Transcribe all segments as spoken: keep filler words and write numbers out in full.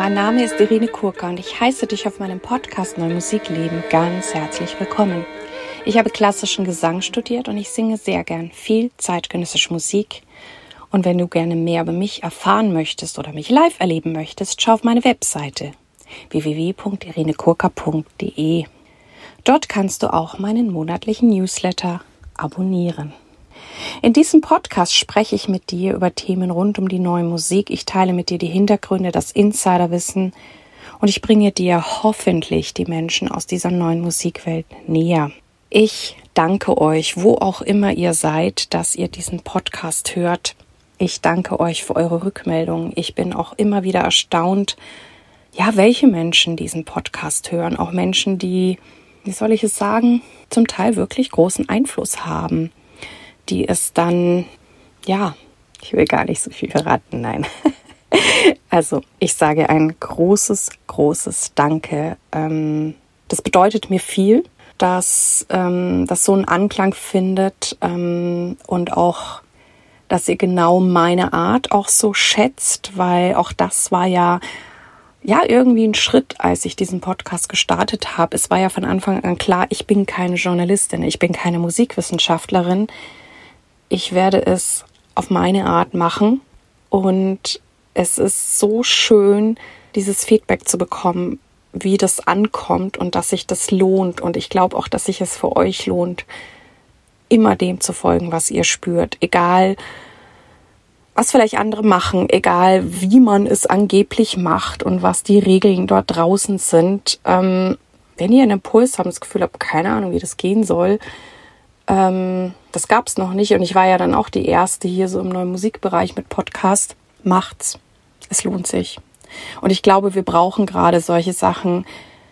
Mein Name ist Irene Kurka und ich heiße dich auf meinem Podcast Neue Musik leben ganz herzlich willkommen. Ich habe klassischen Gesang studiert und ich singe sehr gern viel zeitgenössische Musik. Und wenn du gerne mehr über mich erfahren möchtest oder mich live erleben möchtest, schau auf meine Webseite w w w punkt irene kurka punkt d e. Dort kannst du auch meinen monatlichen Newsletter abonnieren. In diesem Podcast spreche ich mit dir über Themen rund um die neue Musik. Ich teile mit dir die Hintergründe, das Insiderwissen und ich bringe dir hoffentlich die Menschen aus dieser neuen Musikwelt näher. Ich danke euch, wo auch immer ihr seid, dass ihr diesen Podcast hört. Ich danke euch für eure Rückmeldungen. Ich bin auch immer wieder erstaunt, ja, welche Menschen diesen Podcast hören. Auch Menschen, die, wie soll ich es sagen, zum Teil wirklich großen Einfluss haben, die es dann, ja, ich will gar nicht so viel verraten, nein. Also ich sage ein großes, großes Danke. Das bedeutet mir viel, dass das so einen Anklang findet und auch, dass ihr genau meine Art auch so schätzt, weil auch das war ja, ja irgendwie ein Schritt, als ich diesen Podcast gestartet habe. Es war ja von Anfang an klar, ich bin keine Journalistin, ich bin keine Musikwissenschaftlerin. Ich werde es auf meine Art machen und es ist so schön, dieses Feedback zu bekommen, wie das ankommt und dass sich das lohnt. Und ich glaube auch, dass sich es für euch lohnt, immer dem zu folgen, was ihr spürt. Egal, was vielleicht andere machen, egal, wie man es angeblich macht und was die Regeln dort draußen sind. Ähm, wenn ihr einen Impuls habt, das Gefühl habt, keine Ahnung, wie das gehen soll, ähm, das gab es noch nicht und ich war ja dann auch die Erste hier so im neuen Musikbereich mit Podcast. Macht's. Es lohnt sich. Und ich glaube, wir brauchen gerade solche Sachen,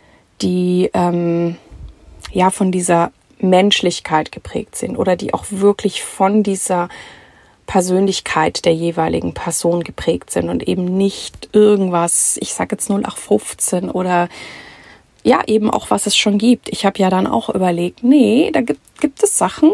die ähm, ja von dieser Menschlichkeit geprägt sind oder die auch wirklich von dieser Persönlichkeit der jeweiligen Person geprägt sind und eben nicht irgendwas, ich sage jetzt null acht fünfzehn oder ja, eben auch, was es schon gibt. Ich habe ja dann auch überlegt, nee, da gibt, gibt es Sachen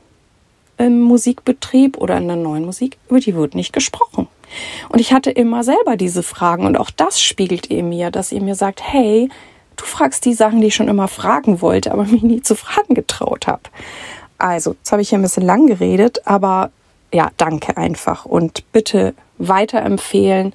im Musikbetrieb oder in der neuen Musik, über die wird nicht gesprochen. Und ich hatte immer selber diese Fragen und auch das spiegelt ihr mir, dass ihr mir sagt, hey, du fragst die Sachen, die ich schon immer fragen wollte, aber mich nie zu fragen getraut habe. Also, jetzt habe ich hier ein bisschen lang geredet, aber ja, danke einfach und bitte weiterempfehlen.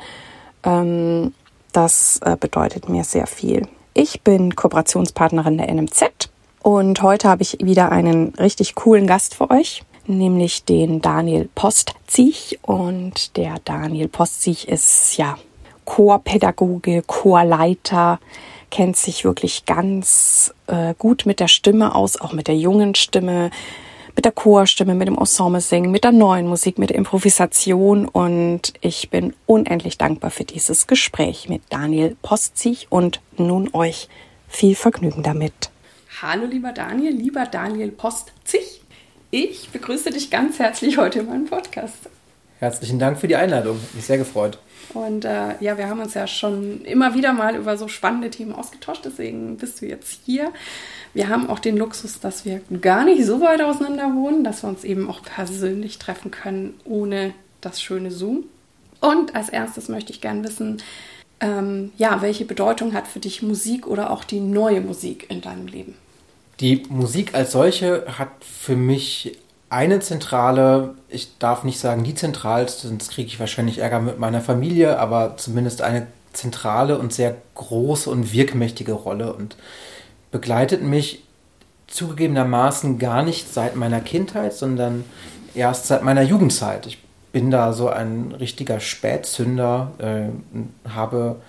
Ähm, das äh, bedeutet mir sehr viel. Ich bin Kooperationspartnerin der N M Z und heute habe ich wieder einen richtig coolen Gast für euch, nämlich den Daniel Postziech. Und der Daniel Postziech ist ja Chorpädagoge, Chorleiter, kennt sich wirklich ganz äh, gut mit der Stimme aus, auch mit der jungen Stimme, mit der Chorstimme, mit dem Ensemble-Singen, mit der neuen Musik, mit der Improvisation. Und ich bin unendlich dankbar für dieses Gespräch mit Daniel Postziech und nun euch viel Vergnügen damit. Hallo lieber Daniel, lieber Daniel Postziech. Ich begrüße dich ganz herzlich heute in meinem Podcast. Herzlichen Dank für die Einladung, mich sehr gefreut. Und äh, ja, wir haben uns ja schon immer wieder mal über so spannende Themen ausgetauscht, deswegen bist du jetzt hier. Wir haben auch den Luxus, dass wir gar nicht so weit auseinander wohnen, dass wir uns eben auch persönlich treffen können, ohne das schöne Zoom. Und als erstes möchte ich gerne wissen, ähm, ja, welche Bedeutung hat für dich Musik oder auch die neue Musik in deinem Leben? Die Musik als solche hat für mich eine zentrale, ich darf nicht sagen die zentralste, sonst kriege ich wahrscheinlich Ärger mit meiner Familie, aber zumindest eine zentrale und sehr große und wirkmächtige Rolle und begleitet mich zugegebenermaßen gar nicht seit meiner Kindheit, sondern erst seit meiner Jugendzeit. Ich bin da so ein richtiger Spätzünder, äh, habe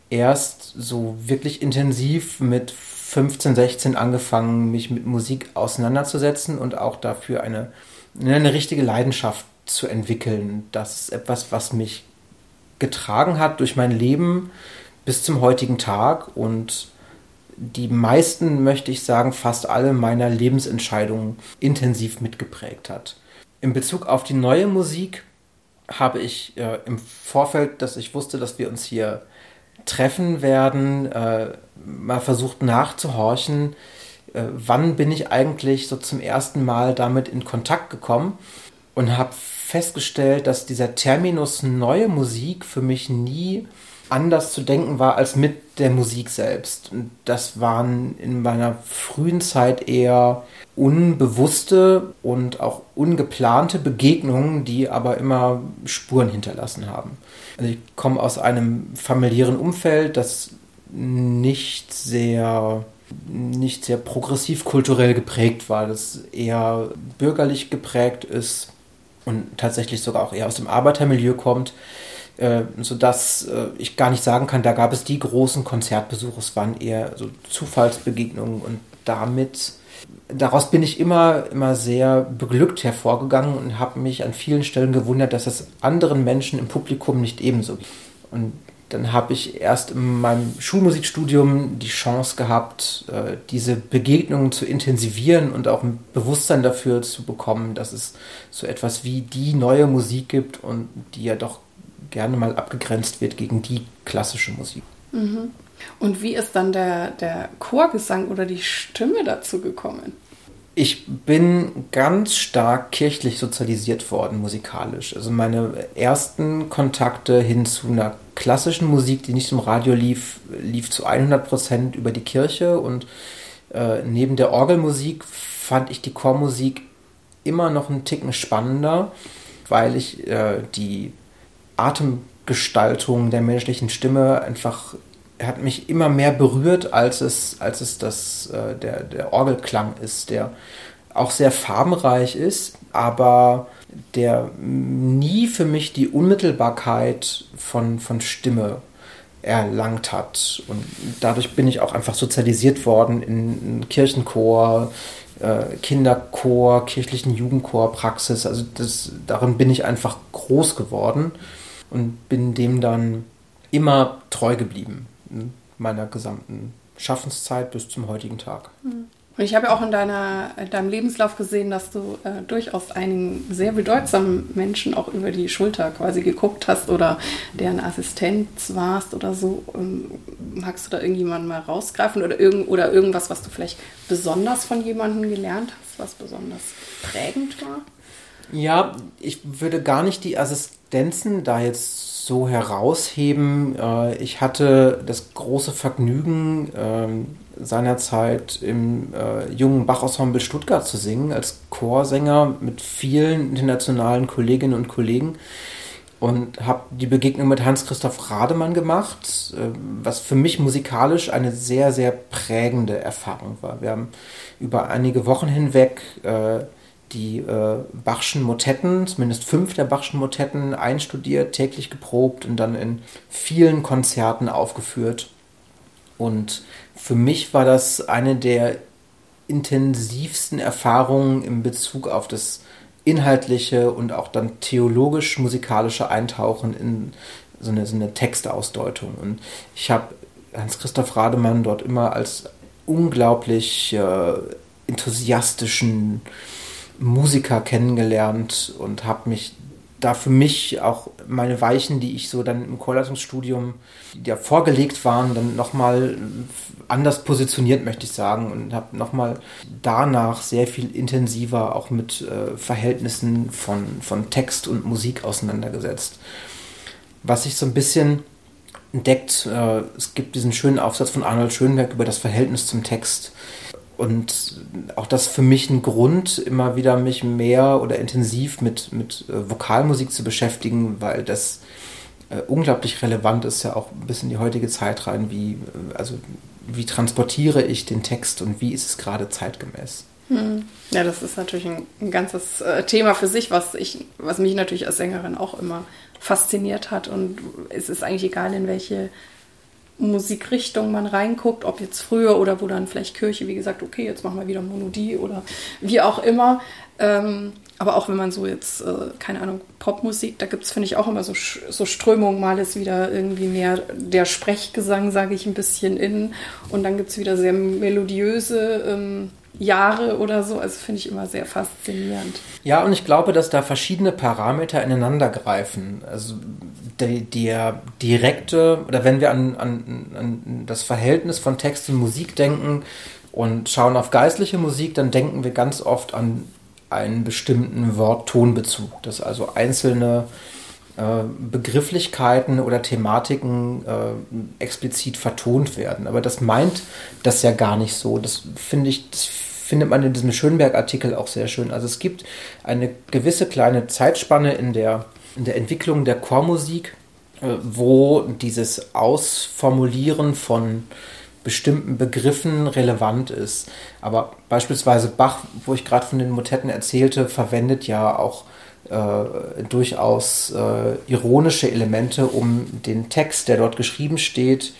erst so wirklich intensiv mit fünfzehn, sechzehn angefangen, mich mit Musik auseinanderzusetzen und auch dafür eine, eine richtige Leidenschaft zu entwickeln. Das ist etwas, was mich getragen hat durch mein Leben bis zum heutigen Tag und die meisten, möchte ich sagen, fast alle meiner Lebensentscheidungen intensiv mitgeprägt hat. In Bezug auf die neue Musik habe ich äh, im Vorfeld, dass ich wusste, dass wir uns hier treffen werden, äh, mal versucht nachzuhorchen, äh, wann bin ich eigentlich so zum ersten Mal damit in Kontakt gekommen und habe festgestellt, dass dieser Terminus neue Musik für mich nie anders zu denken war als mit der Musik selbst. Und das waren in meiner frühen Zeit eher unbewusste und auch ungeplante Begegnungen, die aber immer Spuren hinterlassen haben. Also ich komme aus einem familiären Umfeld, das nicht sehr, nicht sehr progressiv kulturell geprägt war, das eher bürgerlich geprägt ist und tatsächlich sogar auch eher aus dem Arbeitermilieu kommt, äh, sodass äh, ich gar nicht sagen kann, da gab es die großen Konzertbesuche, es waren eher so Zufallsbegegnungen und damit, daraus bin ich immer, immer sehr beglückt hervorgegangen und habe mich an vielen Stellen gewundert, dass es anderen Menschen im Publikum nicht ebenso geht. Und dann habe ich erst in meinem Schulmusikstudium die Chance gehabt, diese Begegnungen zu intensivieren und auch ein Bewusstsein dafür zu bekommen, dass es so etwas wie die neue Musik gibt und die ja doch gerne mal abgegrenzt wird gegen die klassische Musik. Mhm. Und wie ist dann der, der Chorgesang oder die Stimme dazu gekommen? Ich bin ganz stark kirchlich sozialisiert worden, musikalisch. Also meine ersten Kontakte hin zu einer klassischen Musik, die nicht im Radio lief, lief zu hundert Prozent über die Kirche. Und äh, neben der Orgelmusik fand ich die Chormusik immer noch einen Ticken spannender, weil ich äh, die Atemgestaltung der menschlichen Stimme einfach hat mich immer mehr berührt, als es, als es das, äh, der, der Orgelklang ist, der auch sehr farbenreich ist, aber der nie für mich die Unmittelbarkeit von, von Stimme erlangt hat. Und dadurch bin ich auch einfach sozialisiert worden in, in Kirchenchor, äh, Kinderchor, kirchlichen Jugendchorpraxis. Also das, darin bin ich einfach groß geworden und bin dem dann immer treu geblieben. In meiner gesamten Schaffenszeit bis zum heutigen Tag. Und ich habe ja auch in, deiner, in deinem Lebenslauf gesehen, dass du äh, durchaus einigen sehr bedeutsamen Menschen auch über die Schulter quasi geguckt hast oder deren Assistenz warst oder so. Ähm, magst du da irgendjemanden mal rausgreifen oder, irgend, oder irgendwas, was du vielleicht besonders von jemandem gelernt hast, was besonders prägend war? Ja, ich würde gar nicht die Assistenzen da jetzt so herausheben. Ich hatte das große Vergnügen, seinerzeit im jungen Bach-Ensemble Stuttgart zu singen, als Chorsänger mit vielen internationalen Kolleginnen und Kollegen und habe die Begegnung mit Hans-Christoph Rademann gemacht, was für mich musikalisch eine sehr, sehr prägende Erfahrung war. Wir haben über einige Wochen hinweg die äh, Bachschen Motetten, zumindest fünf der Bachschen Motetten einstudiert, täglich geprobt und dann in vielen Konzerten aufgeführt. Und für mich war das eine der intensivsten Erfahrungen in Bezug auf das inhaltliche und auch dann theologisch-musikalische Eintauchen in so eine, so eine Textausdeutung. Und ich habe Hans-Christoph Rademann dort immer als unglaublich äh, enthusiastischen Musiker kennengelernt und habe mich da für mich auch meine Weichen, die ich so dann im Chorleitungsstudium, die ja vorgelegt waren, dann nochmal anders positioniert, möchte ich sagen, und habe nochmal danach sehr viel intensiver auch mit äh, Verhältnissen von, von Text und Musik auseinandergesetzt. Was sich so ein bisschen entdeckt, äh, es gibt diesen schönen Aufsatz von Arnold Schönberg über das Verhältnis zum Text. Und auch das für mich ein Grund, immer wieder mich mehr oder intensiv mit, mit äh, Vokalmusik zu beschäftigen, weil das äh, unglaublich relevant ist, ja auch bis in die heutige Zeit rein, wie, äh, also, wie transportiere ich den Text und wie ist es gerade zeitgemäß. Hm. Ja, das ist natürlich ein, ein ganzes äh, Thema für sich, was, ich, was mich natürlich als Sängerin auch immer fasziniert hat. Und es ist eigentlich egal, in welche Musikrichtung man reinguckt, ob jetzt früher oder wo dann vielleicht Kirche, wie gesagt, okay, jetzt machen wir wieder Monodie oder wie auch immer. Ähm, aber auch wenn man so jetzt, äh, keine Ahnung, Popmusik, da gibt es, finde ich, auch immer so, so Strömungen. Mal ist wieder irgendwie mehr der Sprechgesang, sage ich ein bisschen in. Und dann gibt es wieder sehr melodiöse ähm, Jahre oder so. Also finde ich immer sehr faszinierend. Ja, und ich glaube, dass da verschiedene Parameter ineinander greifen. Also der, der direkte, oder wenn wir an, an, an das Verhältnis von Text und Musik denken und schauen auf geistliche Musik, dann denken wir ganz oft an einen bestimmten Wort-Ton-Bezug, dass also einzelne äh, Begrifflichkeiten oder Thematiken äh, explizit vertont werden. Aber das meint das ja gar nicht so. Das finde ich, das findet man in diesem Schönberg-Artikel auch sehr schön. Also es gibt eine gewisse kleine Zeitspanne in der, in der Entwicklung der Chormusik, äh, wo dieses Ausformulieren von bestimmten Begriffen relevant ist. Aber beispielsweise Bach, wo ich gerade von den Motetten erzählte, verwendet ja auch äh, durchaus äh, ironische Elemente, um den Text, der dort geschrieben steht,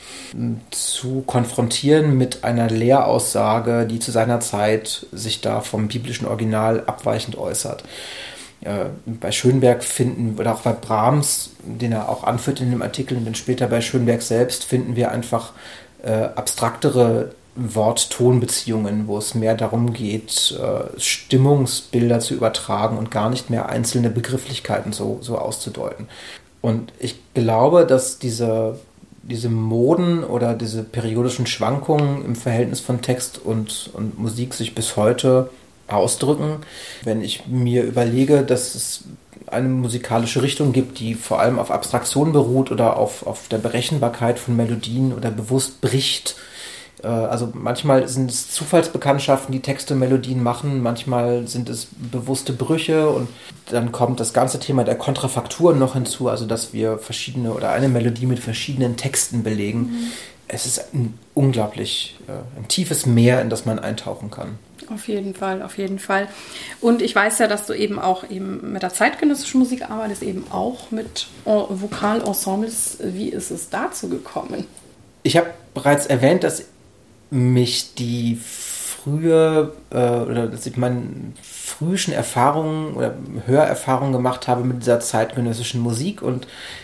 zu konfrontieren mit einer Lehraussage, die zu seiner Zeit sich da vom biblischen Original abweichend äußert. Äh, bei Schönberg finden, oder auch bei Brahms, den er auch anführt in dem Artikel, und dann später bei Schönberg selbst, finden wir einfach Äh, abstraktere Wort-Ton-Beziehungen, wo es mehr darum geht, äh, Stimmungsbilder zu übertragen und gar nicht mehr einzelne Begrifflichkeiten so, so auszudeuten. Und ich glaube, dass diese, diese Moden oder diese periodischen Schwankungen im Verhältnis von Text und, und Musik sich bis heute ausdrücken. Wenn ich mir überlege, dass es eine musikalische Richtung gibt, die vor allem auf Abstraktion beruht oder auf, auf der Berechenbarkeit von Melodien oder bewusst bricht. Äh, also manchmal sind es Zufallsbekanntschaften, die Texte Melodien machen, manchmal sind es bewusste Brüche und dann kommt das ganze Thema der Kontrafakturen noch hinzu, also dass wir verschiedene oder eine Melodie mit verschiedenen Texten belegen. Mhm. Es ist ein unglaublich, äh, ein tiefes Meer, in das man eintauchen kann. Auf jeden Fall, auf jeden Fall. Und ich weiß ja, dass du eben auch eben mit der zeitgenössischen Musik arbeitest, eben auch mit Vokalensembles. Wie ist es dazu gekommen? Ich habe bereits erwähnt, dass mich die frühe, äh, oder dass ich meine frühen Erfahrungen oder Hörerfahrungen gemacht habe mit dieser zeitgenössischen Musik, und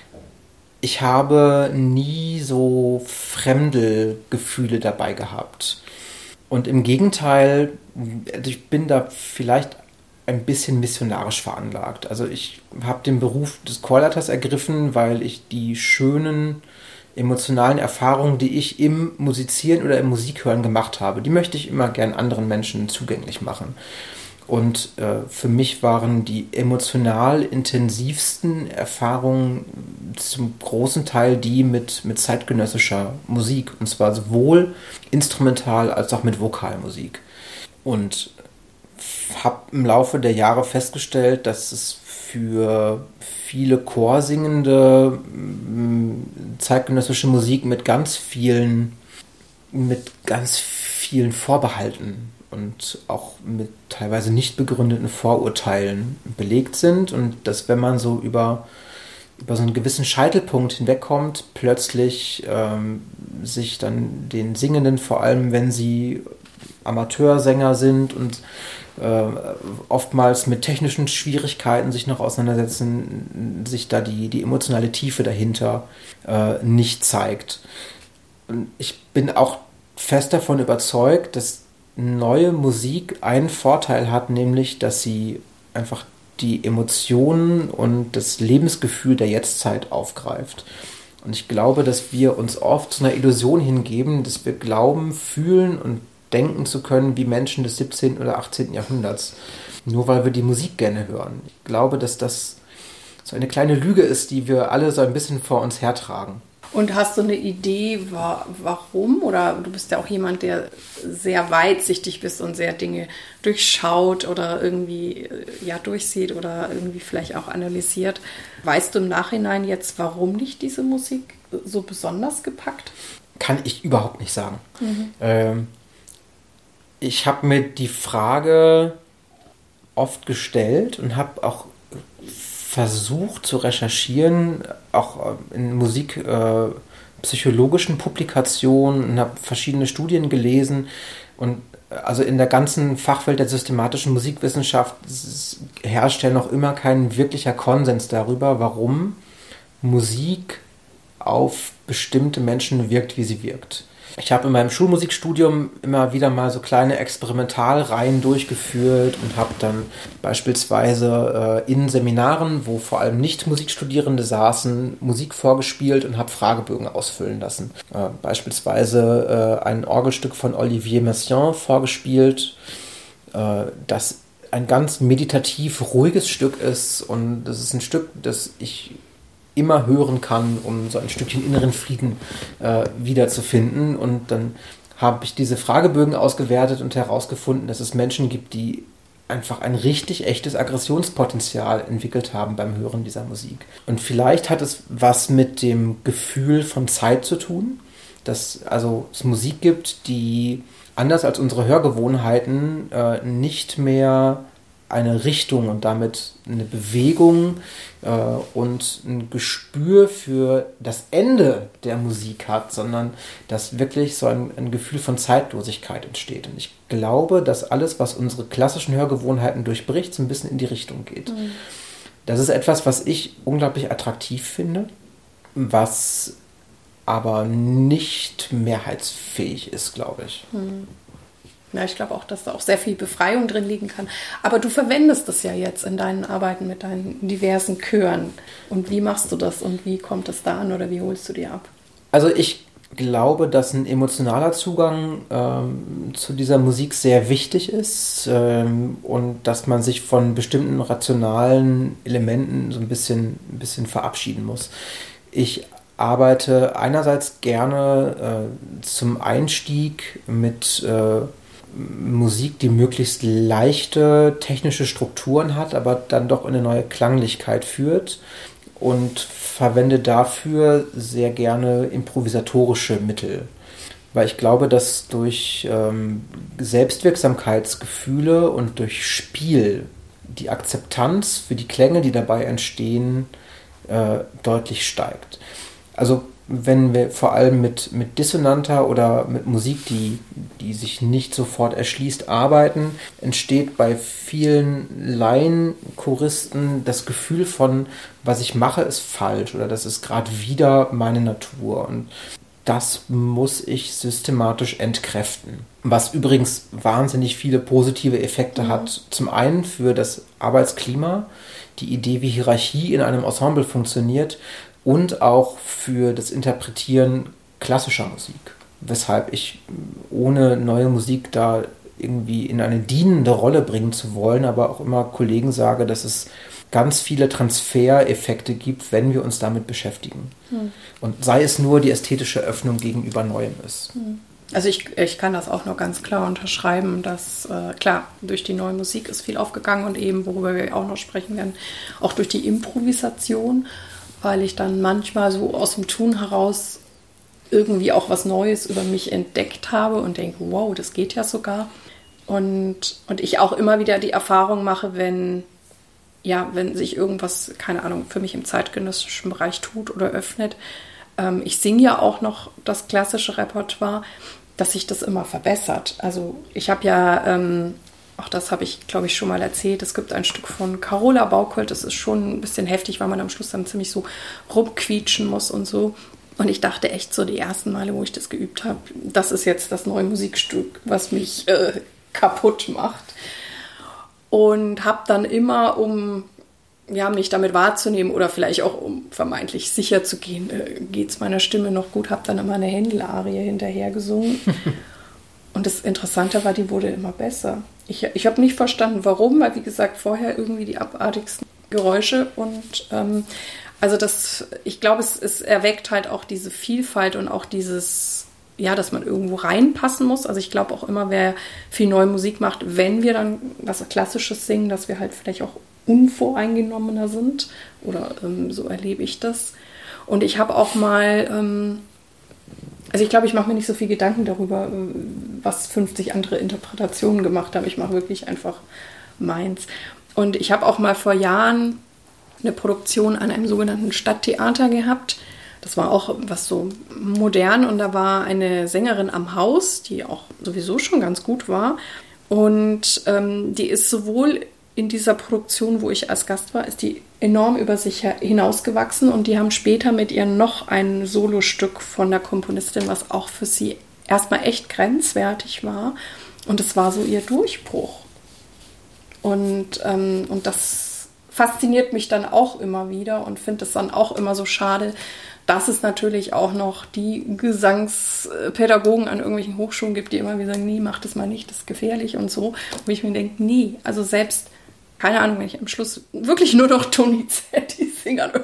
ich habe nie so Fremdelgefühle dabei gehabt. Und im Gegenteil, ich bin da vielleicht ein bisschen missionarisch veranlagt. Also ich habe den Beruf des Chorleiters ergriffen, weil ich die schönen emotionalen Erfahrungen, die ich im Musizieren oder im Musikhören gemacht habe, die möchte ich immer gern anderen Menschen zugänglich machen. Und äh, für mich waren die emotional intensivsten Erfahrungen zum großen Teil die mit, mit zeitgenössischer Musik. Und zwar sowohl instrumental als auch mit Vokalmusik. Und habe im Laufe der Jahre festgestellt, dass es für viele chorsingende zeitgenössische Musik mit ganz vielen, mit ganz vielen Vorbehalten und auch mit teilweise nicht begründeten Vorurteilen belegt sind, und dass, wenn man so über, über so einen gewissen Scheitelpunkt hinwegkommt, plötzlich ähm, sich dann den Singenden, vor allem wenn sie Amateursänger sind und äh, oftmals mit technischen Schwierigkeiten sich noch auseinandersetzen, sich da die, die emotionale Tiefe dahinter äh, nicht zeigt. Und ich bin auch fest davon überzeugt, dass neue Musik einen Vorteil hat, nämlich, dass sie einfach die Emotionen und das Lebensgefühl der Jetztzeit aufgreift. Und ich glaube, dass wir uns oft zu einer Illusion hingeben, dass wir glauben, fühlen und denken zu können wie Menschen des siebzehnten oder achtzehnten Jahrhunderts, nur weil wir die Musik gerne hören. Ich glaube, dass das so eine kleine Lüge ist, die wir alle so ein bisschen vor uns hertragen. Und hast du eine Idee, warum? Oder du bist ja auch jemand, der sehr weitsichtig bist und sehr Dinge durchschaut oder irgendwie ja durchsieht oder irgendwie vielleicht auch analysiert. Weißt du im Nachhinein jetzt, warum dich diese Musik so besonders gepackt? Kann ich überhaupt nicht sagen. Mhm. Ähm, ich habe mir die Frage oft gestellt und habe auch versucht zu recherchieren, auch in musikpsychologischen äh, Publikationen, und habe verschiedene Studien gelesen, und also in der ganzen Fachwelt der systematischen Musikwissenschaft herrscht ja noch immer kein wirklicher Konsens darüber, warum Musik auf bestimmte Menschen wirkt, wie sie wirkt. Ich habe in meinem Schulmusikstudium immer wieder mal so kleine Experimentalreihen durchgeführt und habe dann beispielsweise äh, in Seminaren, wo vor allem nicht Musikstudierende saßen, Musik vorgespielt und habe Fragebögen ausfüllen lassen. Äh, beispielsweise äh, ein Orgelstück von Olivier Messiaen vorgespielt, äh, das ein ganz meditativ ruhiges Stück ist, und das ist ein Stück, das ich immer hören kann, um so ein Stückchen inneren Frieden äh, wiederzufinden. Und dann habe ich diese Fragebögen ausgewertet und herausgefunden, dass es Menschen gibt, die einfach ein richtig echtes Aggressionspotenzial entwickelt haben beim Hören dieser Musik. Und vielleicht hat es was mit dem Gefühl von Zeit zu tun, dass also es Musik gibt, die anders als unsere Hörgewohnheiten äh, nicht mehr eine Richtung und damit eine Bewegung äh, und ein Gespür für das Ende der Musik hat, sondern dass wirklich so ein, ein Gefühl von Zeitlosigkeit entsteht. Und ich glaube, dass alles, was unsere klassischen Hörgewohnheiten durchbricht, so ein bisschen in die Richtung geht. Mhm. Das ist etwas, was ich unglaublich attraktiv finde, was aber nicht mehrheitsfähig ist, glaube ich. Mhm. Ja, ich glaube auch, dass da auch sehr viel Befreiung drin liegen kann. Aber du verwendest es ja jetzt in deinen Arbeiten mit deinen diversen Chören. Und wie machst du das und wie kommt es da an oder wie holst du die ab? Also ich glaube, dass ein emotionaler Zugang ähm, zu dieser Musik sehr wichtig ist ähm, und dass man sich von bestimmten rationalen Elementen so ein bisschen, ein bisschen verabschieden muss. Ich arbeite einerseits gerne äh, zum Einstieg mit äh, Musik, die möglichst leichte technische Strukturen hat, aber dann doch in eine neue Klanglichkeit führt und verwende dafür sehr gerne improvisatorische Mittel. Weil ich glaube, dass durch ähm, Selbstwirksamkeitsgefühle und durch Spiel die Akzeptanz für die Klänge, die dabei entstehen, äh, deutlich steigt. Also wenn wir vor allem mit, mit dissonanter oder mit Musik, die, die sich nicht sofort erschließt, arbeiten, entsteht bei vielen Laienchoristen das Gefühl von, was ich mache, ist falsch oder das ist gerade wieder meine Natur. Und das muss ich systematisch entkräften. Was übrigens wahnsinnig viele positive Effekte mhm. hat. Zum einen für das Arbeitsklima, die Idee, wie Hierarchie in einem Ensemble funktioniert, und auch für das Interpretieren klassischer Musik. Weshalb ich ohne neue Musik da irgendwie in eine dienende Rolle bringen zu wollen, aber auch immer Kollegen sage, dass es ganz viele Transfereffekte gibt, wenn wir uns damit beschäftigen. Hm. Und sei es nur die ästhetische Öffnung gegenüber Neuem ist. Hm. Also ich, ich kann das auch nur ganz klar unterschreiben, dass, äh, klar, durch die neue Musik ist viel aufgegangen und eben, worüber wir auch noch sprechen werden, auch durch die Improvisation, weil ich dann manchmal so aus dem Tun heraus irgendwie auch was Neues über mich entdeckt habe und denke, wow, das geht ja sogar. Und, und ich auch immer wieder die Erfahrung mache, wenn, ja, wenn sich irgendwas, keine Ahnung, für mich im zeitgenössischen Bereich tut oder öffnet. Ähm, ich singe ja auch noch das klassische Repertoire, dass sich das immer verbessert. Also ich habe ja... Ähm, Auch das habe ich, glaube ich, schon mal erzählt. Es gibt ein Stück von Carola Bauchold. Das ist schon ein bisschen heftig, weil man am Schluss dann ziemlich so rumquietschen muss und so. Und ich dachte echt so die ersten Male, wo ich das geübt habe, das ist jetzt das neue Musikstück, was mich äh, kaputt macht. Und habe dann immer, um ja, mich damit wahrzunehmen oder vielleicht auch um vermeintlich sicher zu gehen, äh, geht es meiner Stimme noch gut, habe dann immer eine Händel-Arie hinterher gesungen. Und das Interessante war, die wurde immer besser. Ich, ich habe nicht verstanden, warum, weil wie gesagt, vorher irgendwie die abartigsten Geräusche und ähm, also das, ich glaube, es, es erweckt halt auch diese Vielfalt und auch dieses, ja, dass man irgendwo reinpassen muss. Also ich glaube auch immer, wer viel neue Musik macht, wenn wir dann was Klassisches singen, dass wir halt vielleicht auch unvoreingenommener sind oder ähm, so erlebe ich das. Und ich habe auch mal... Ähm, Also ich glaube, ich mache mir nicht so viel Gedanken darüber, was fünfzig andere Interpretationen gemacht haben. Ich mache wirklich einfach meins. Und ich habe auch mal vor Jahren eine Produktion an einem sogenannten Stadttheater gehabt. Das war auch was so modern und da war eine Sängerin am Haus, die auch sowieso schon ganz gut war. Und ähm, die ist sowohl in dieser Produktion, wo ich als Gast war, ist die enorm über sich hinausgewachsen und die haben später mit ihr noch ein Solostück von der Komponistin, was auch für sie erstmal echt grenzwertig war und es war so ihr Durchbruch. Und, ähm, und das fasziniert mich dann auch immer wieder und finde es dann auch immer so schade, dass es natürlich auch noch die Gesangspädagogen an irgendwelchen Hochschulen gibt, die immer wieder sagen, nee, mach das mal nicht, das ist gefährlich und so. Und ich mir denke, nee, also selbst, keine Ahnung, wenn ich am Schluss wirklich nur noch Donizetti singe an irgendwelchen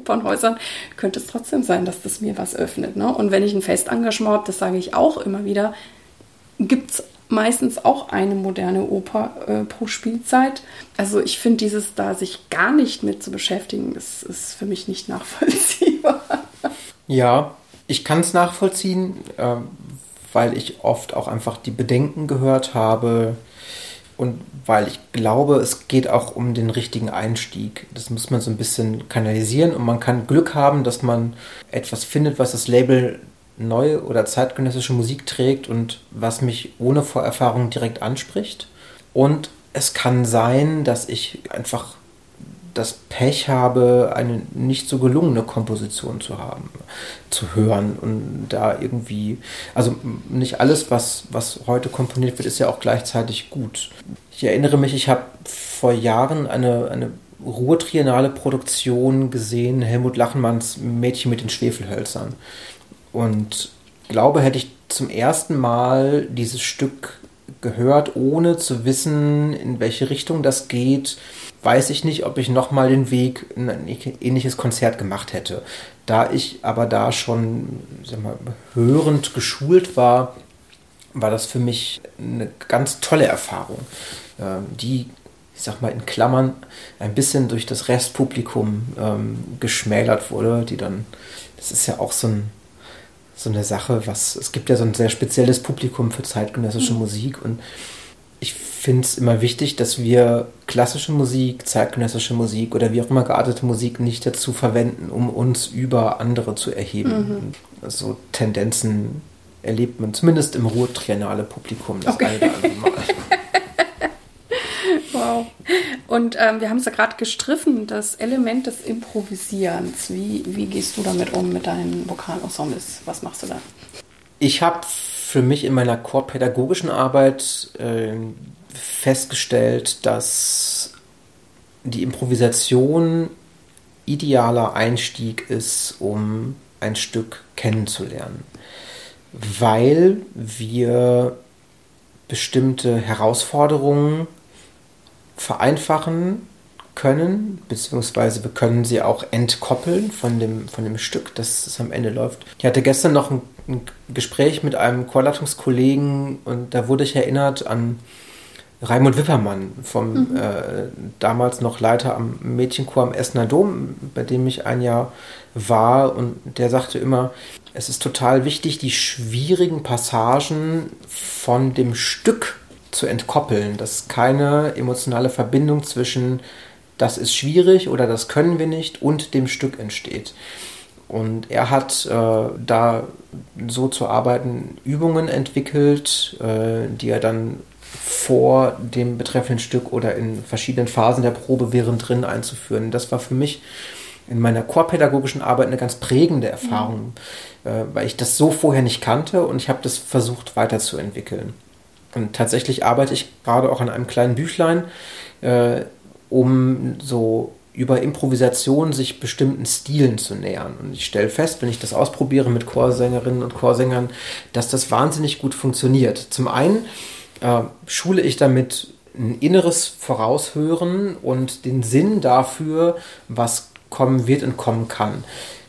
Opernhäusern, könnte es trotzdem sein, dass das mir was öffnet. Ne? Und wenn ich ein Festengagement habe, das sage ich auch immer wieder, gibt es meistens auch eine moderne Oper äh, pro Spielzeit. Also ich finde dieses da, sich gar nicht mit zu beschäftigen, ist, ist für mich nicht nachvollziehbar. Ja, ich kann es nachvollziehen, äh, weil ich oft auch einfach die Bedenken gehört habe und weil ich glaube, es geht auch um den richtigen Einstieg. Das muss man so ein bisschen kanalisieren und man kann Glück haben, dass man etwas findet, was das Label neue oder zeitgenössische Musik trägt und was mich ohne Vorerfahrung direkt anspricht. Und es kann sein, dass ich einfach das Pech habe, eine nicht so gelungene Komposition zu haben, zu hören und da irgendwie, also nicht alles, was, was heute komponiert wird, ist ja auch gleichzeitig gut. Ich erinnere mich, ich habe vor Jahren eine, eine Ruhr-Triennale Produktion gesehen, Helmut Lachenmanns Mädchen mit den Schwefelhölzern. Und ich glaube, hätte ich zum ersten Mal dieses Stück gehört, ohne zu wissen, in welche Richtung das geht, weiß ich nicht, ob ich nochmal den Weg in ein ähnliches Konzert gemacht hätte. Da ich aber da schon, sag mal, hörend geschult war, war das für mich eine ganz tolle Erfahrung, die, ich sag mal in Klammern, ein bisschen durch das Restpublikum ähm, geschmälert wurde, die dann, das ist ja auch so ein so eine Sache, was, es gibt ja so ein sehr spezielles Publikum für zeitgenössische mhm. Musik und ich finde es immer wichtig, dass wir klassische Musik, zeitgenössische Musik oder wie auch immer geartete Musik nicht dazu verwenden, um uns über andere zu erheben. Mhm. So Tendenzen erlebt man zumindest im Ruhr-Triennale Publikum das okay. eine oder andere Mal. Wow. Und ähm, wir haben es ja gerade gestriffen, das Element des Improvisierens. Wie, wie gehst du damit um mit deinen Vokalensembles? Was machst du da? Ich habe für mich in meiner chorpädagogischen Arbeit äh, festgestellt, dass die Improvisation idealer Einstieg ist, um ein Stück kennenzulernen. Weil wir bestimmte Herausforderungen vereinfachen können, beziehungsweise wir können sie auch entkoppeln von dem, von dem Stück, das es am Ende läuft. Ich hatte gestern noch ein, ein Gespräch mit einem Chorleitungskollegen und da wurde ich erinnert an Raimund Wippermann, vom mhm. äh, damals noch Leiter am Mädchenchor am Essener Dom, bei dem ich ein Jahr war, und der sagte immer, es ist total wichtig, die schwierigen Passagen von dem Stück zu entkoppeln, dass keine emotionale Verbindung zwischen das ist schwierig oder das können wir nicht und dem Stück entsteht. Und er hat äh, da so zu arbeiten Übungen entwickelt, äh, die er dann vor dem betreffenden Stück oder in verschiedenen Phasen der Probe während drin einzuführen. Das war für mich in meiner chorpädagogischen Arbeit eine ganz prägende Erfahrung, mhm. äh, weil ich das so vorher nicht kannte und ich habe das versucht weiterzuentwickeln. Und tatsächlich arbeite ich gerade auch an einem kleinen Büchlein, äh, um so über Improvisation sich bestimmten Stilen zu nähern. Und ich stelle fest, wenn ich das ausprobiere mit Chorsängerinnen und Chorsängern, dass das wahnsinnig gut funktioniert. Zum einen äh, schule ich damit ein inneres Voraushören und den Sinn dafür, was kommen wird und kommen kann.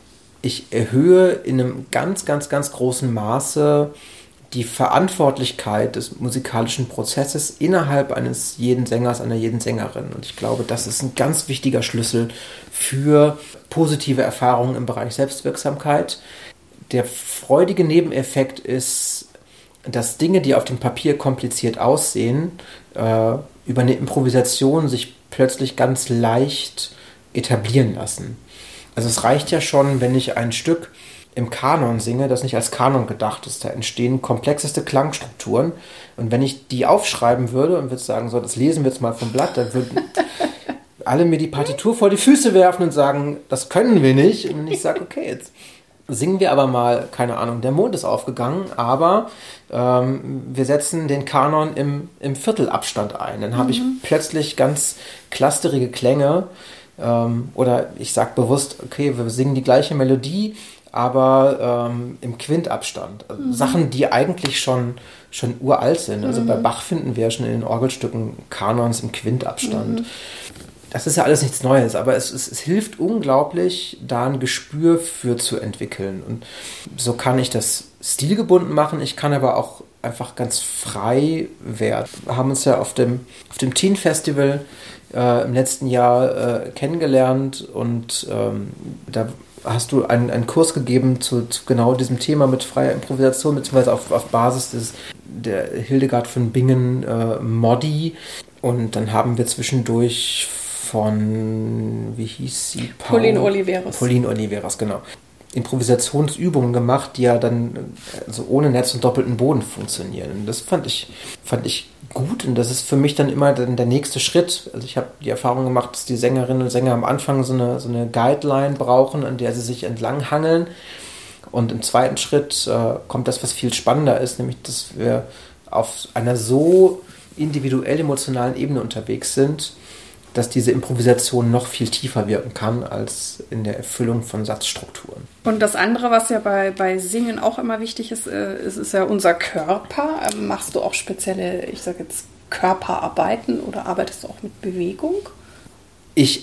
Ich erhöhe in einem ganz, ganz, ganz großen Maße die Verantwortlichkeit des musikalischen Prozesses innerhalb eines jeden Sängers, einer jeden Sängerin. Und ich glaube, das ist ein ganz wichtiger Schlüssel für positive Erfahrungen im Bereich Selbstwirksamkeit. Der freudige Nebeneffekt ist, dass Dinge, die auf dem Papier kompliziert aussehen, äh, über eine Improvisation sich plötzlich ganz leicht etablieren lassen. Also es reicht ja schon, wenn ich ein Stück im Kanon singe, das nicht als Kanon gedacht ist. Da entstehen komplexeste Klangstrukturen. Und wenn ich die aufschreiben würde und würde sagen, so, das lesen wir jetzt mal vom Blatt, dann würden alle mir die Partitur vor die Füße werfen und sagen, das können wir nicht. Und ich sage, okay, jetzt singen wir aber mal, keine Ahnung, der Mond ist aufgegangen, aber ähm, wir setzen den Kanon im, im Viertelabstand ein. Dann habe mhm. ich plötzlich ganz clusterige Klänge. Ähm, oder ich sage bewusst, okay, wir singen die gleiche Melodie, aber ähm, im Quintabstand. Also mhm. Sachen, die eigentlich schon, schon uralt sind. Also mhm. bei Bach finden wir ja schon in den Orgelstücken Kanons im Quintabstand. Mhm. das ist ja alles nichts Neues, aber es, es, es hilft unglaublich, da ein Gespür für zu entwickeln. Und so kann ich das stilgebunden machen, ich kann aber auch einfach ganz frei werden. Wir haben uns ja auf dem, auf dem Teen Festival äh, im letzten Jahr äh, kennengelernt und ähm, da hast du einen, einen Kurs gegeben zu, zu genau diesem Thema mit freier Improvisation, beziehungsweise auf, auf Basis des, der Hildegard von Bingen äh, Modi. Und dann haben wir zwischendurch von, wie hieß sie? Paul, Pauline Oliveras. Pauline Oliveras, genau. Improvisationsübungen gemacht, die ja dann also ohne Netz und doppelten Boden funktionieren. Und das fand ich, fand ich gut und das ist für mich dann immer dann der nächste Schritt. Also ich habe die Erfahrung gemacht, dass die Sängerinnen und Sänger am Anfang so eine, so eine Guideline brauchen, an der sie sich entlang hangeln. Und im zweiten Schritt äh, kommt das, was viel spannender ist, nämlich, dass wir auf einer so individuell emotionalen Ebene unterwegs sind, dass diese Improvisation noch viel tiefer wirken kann als in der Erfüllung von Satzstrukturen. Und das andere, was ja bei, bei Singen auch immer wichtig ist, ist, ist ja unser Körper. Machst du auch spezielle, ich sage jetzt, Körperarbeiten oder arbeitest du auch mit Bewegung? Ich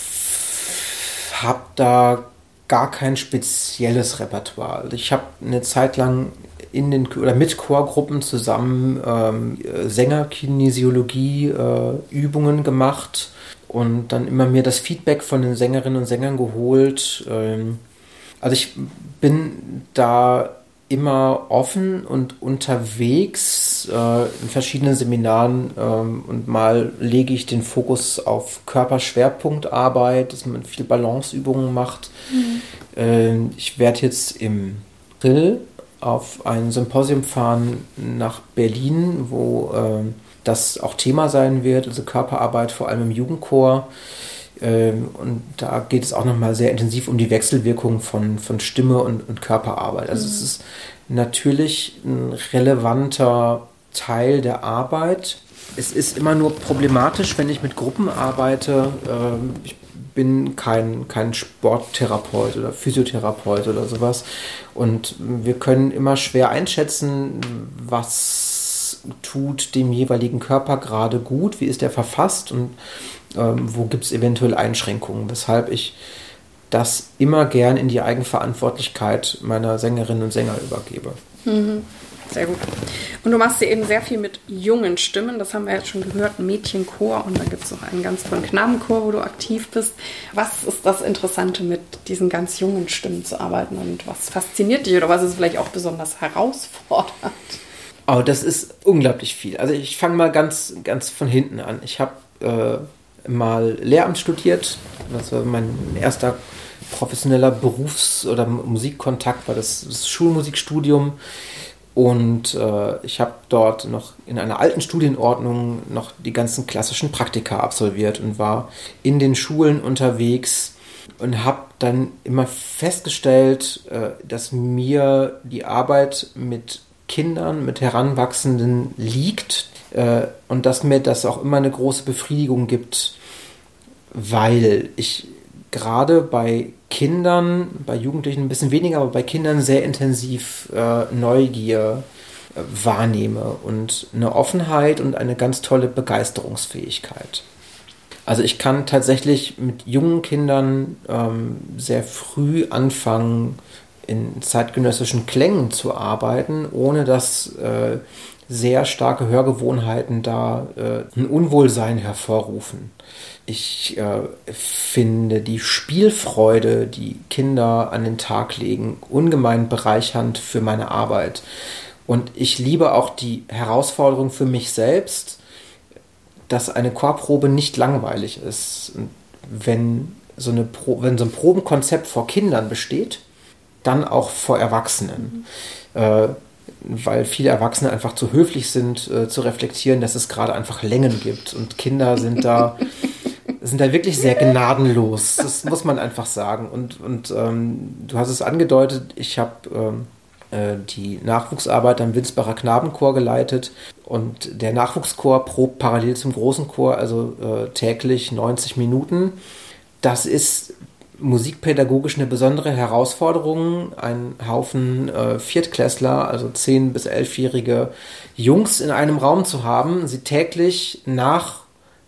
habe da gar kein spezielles Repertoire. Also ich habe eine Zeit lang in den oder mit Chorgruppen zusammen ähm, Sängerkinesiologie äh, Übungen gemacht und dann immer mir das Feedback von den Sängerinnen und Sängern geholt. Ähm, also ich bin da immer offen und unterwegs äh, in verschiedenen Seminaren ähm, und mal lege ich den Fokus auf Körperschwerpunktarbeit, dass man viel Balanceübungen macht. Mhm. Äh, ich werde jetzt im April auf ein Symposium fahren nach Berlin, wo äh, das auch Thema sein wird, also Körperarbeit, vor allem im Jugendchor. Ähm, und da geht es auch nochmal sehr intensiv um die Wechselwirkung von, von Stimme und, und Körperarbeit. Also mhm. es ist natürlich ein relevanter Teil der Arbeit. Es ist immer nur problematisch, wenn ich mit Gruppen arbeite. Ähm, ich bin kein, kein Sporttherapeut oder Physiotherapeut oder sowas. Und wir können immer schwer einschätzen, was tut dem jeweiligen Körper gerade gut, wie ist der verfasst und ähm, wo gibt es eventuell Einschränkungen, weshalb ich das immer gern in die Eigenverantwortlichkeit meiner Sängerinnen und Sänger übergebe. Mhm. Sehr gut. Und du machst ja eben sehr viel mit jungen Stimmen, das haben wir jetzt schon gehört, Mädchenchor und dann gibt es noch einen ganz tollen Knabenchor, wo du aktiv bist. Was ist das Interessante, mit diesen ganz jungen Stimmen zu arbeiten und was fasziniert dich oder was ist vielleicht auch besonders herausfordernd? Oh, das ist unglaublich viel. Also ich fange mal ganz, ganz von hinten an. Ich habe äh, mal Lehramt studiert, das war mein erster professioneller Berufs- oder Musikkontakt, war das, das Schulmusikstudium. Und äh, ich habe dort noch in einer alten Studienordnung noch die ganzen klassischen Praktika absolviert und war in den Schulen unterwegs und habe dann immer festgestellt, äh, dass mir die Arbeit mit Kindern, mit Heranwachsenden liegt äh, und dass mir das auch immer eine große Befriedigung gibt, weil ich gerade bei Kindern, bei Jugendlichen ein bisschen weniger, aber bei Kindern sehr intensiv äh, Neugier äh, wahrnehme und eine Offenheit und eine ganz tolle Begeisterungsfähigkeit. Also ich kann tatsächlich mit jungen Kindern ähm, sehr früh anfangen, in zeitgenössischen Klängen zu arbeiten, ohne dass äh, sehr starke Hörgewohnheiten da äh, ein Unwohlsein hervorrufen. Ich äh, finde die Spielfreude, die Kinder an den Tag legen, ungemein bereichernd für meine Arbeit. Und ich liebe auch die Herausforderung für mich selbst, dass eine Chorprobe nicht langweilig ist. Und wenn so eine Pro- wenn so ein Probenkonzept vor Kindern besteht, dann auch vor Erwachsenen. Mhm. Äh, weil viele Erwachsene einfach zu höflich sind, äh, zu reflektieren, dass es gerade einfach Längen gibt. Und Kinder sind da, sind da wirklich sehr gnadenlos. Das muss man einfach sagen. Und, und ähm, du hast es angedeutet, ich habe ähm, äh, die Nachwuchsarbeit am Winsbacher Knabenchor geleitet. Und der Nachwuchschor probt parallel zum großen Chor, also äh, täglich neunzig Minuten. Das ist musikpädagogisch eine besondere Herausforderung, einen Haufen äh, Viertklässler, also zehn- bis elfjährige Jungs in einem Raum zu haben, sie täglich nach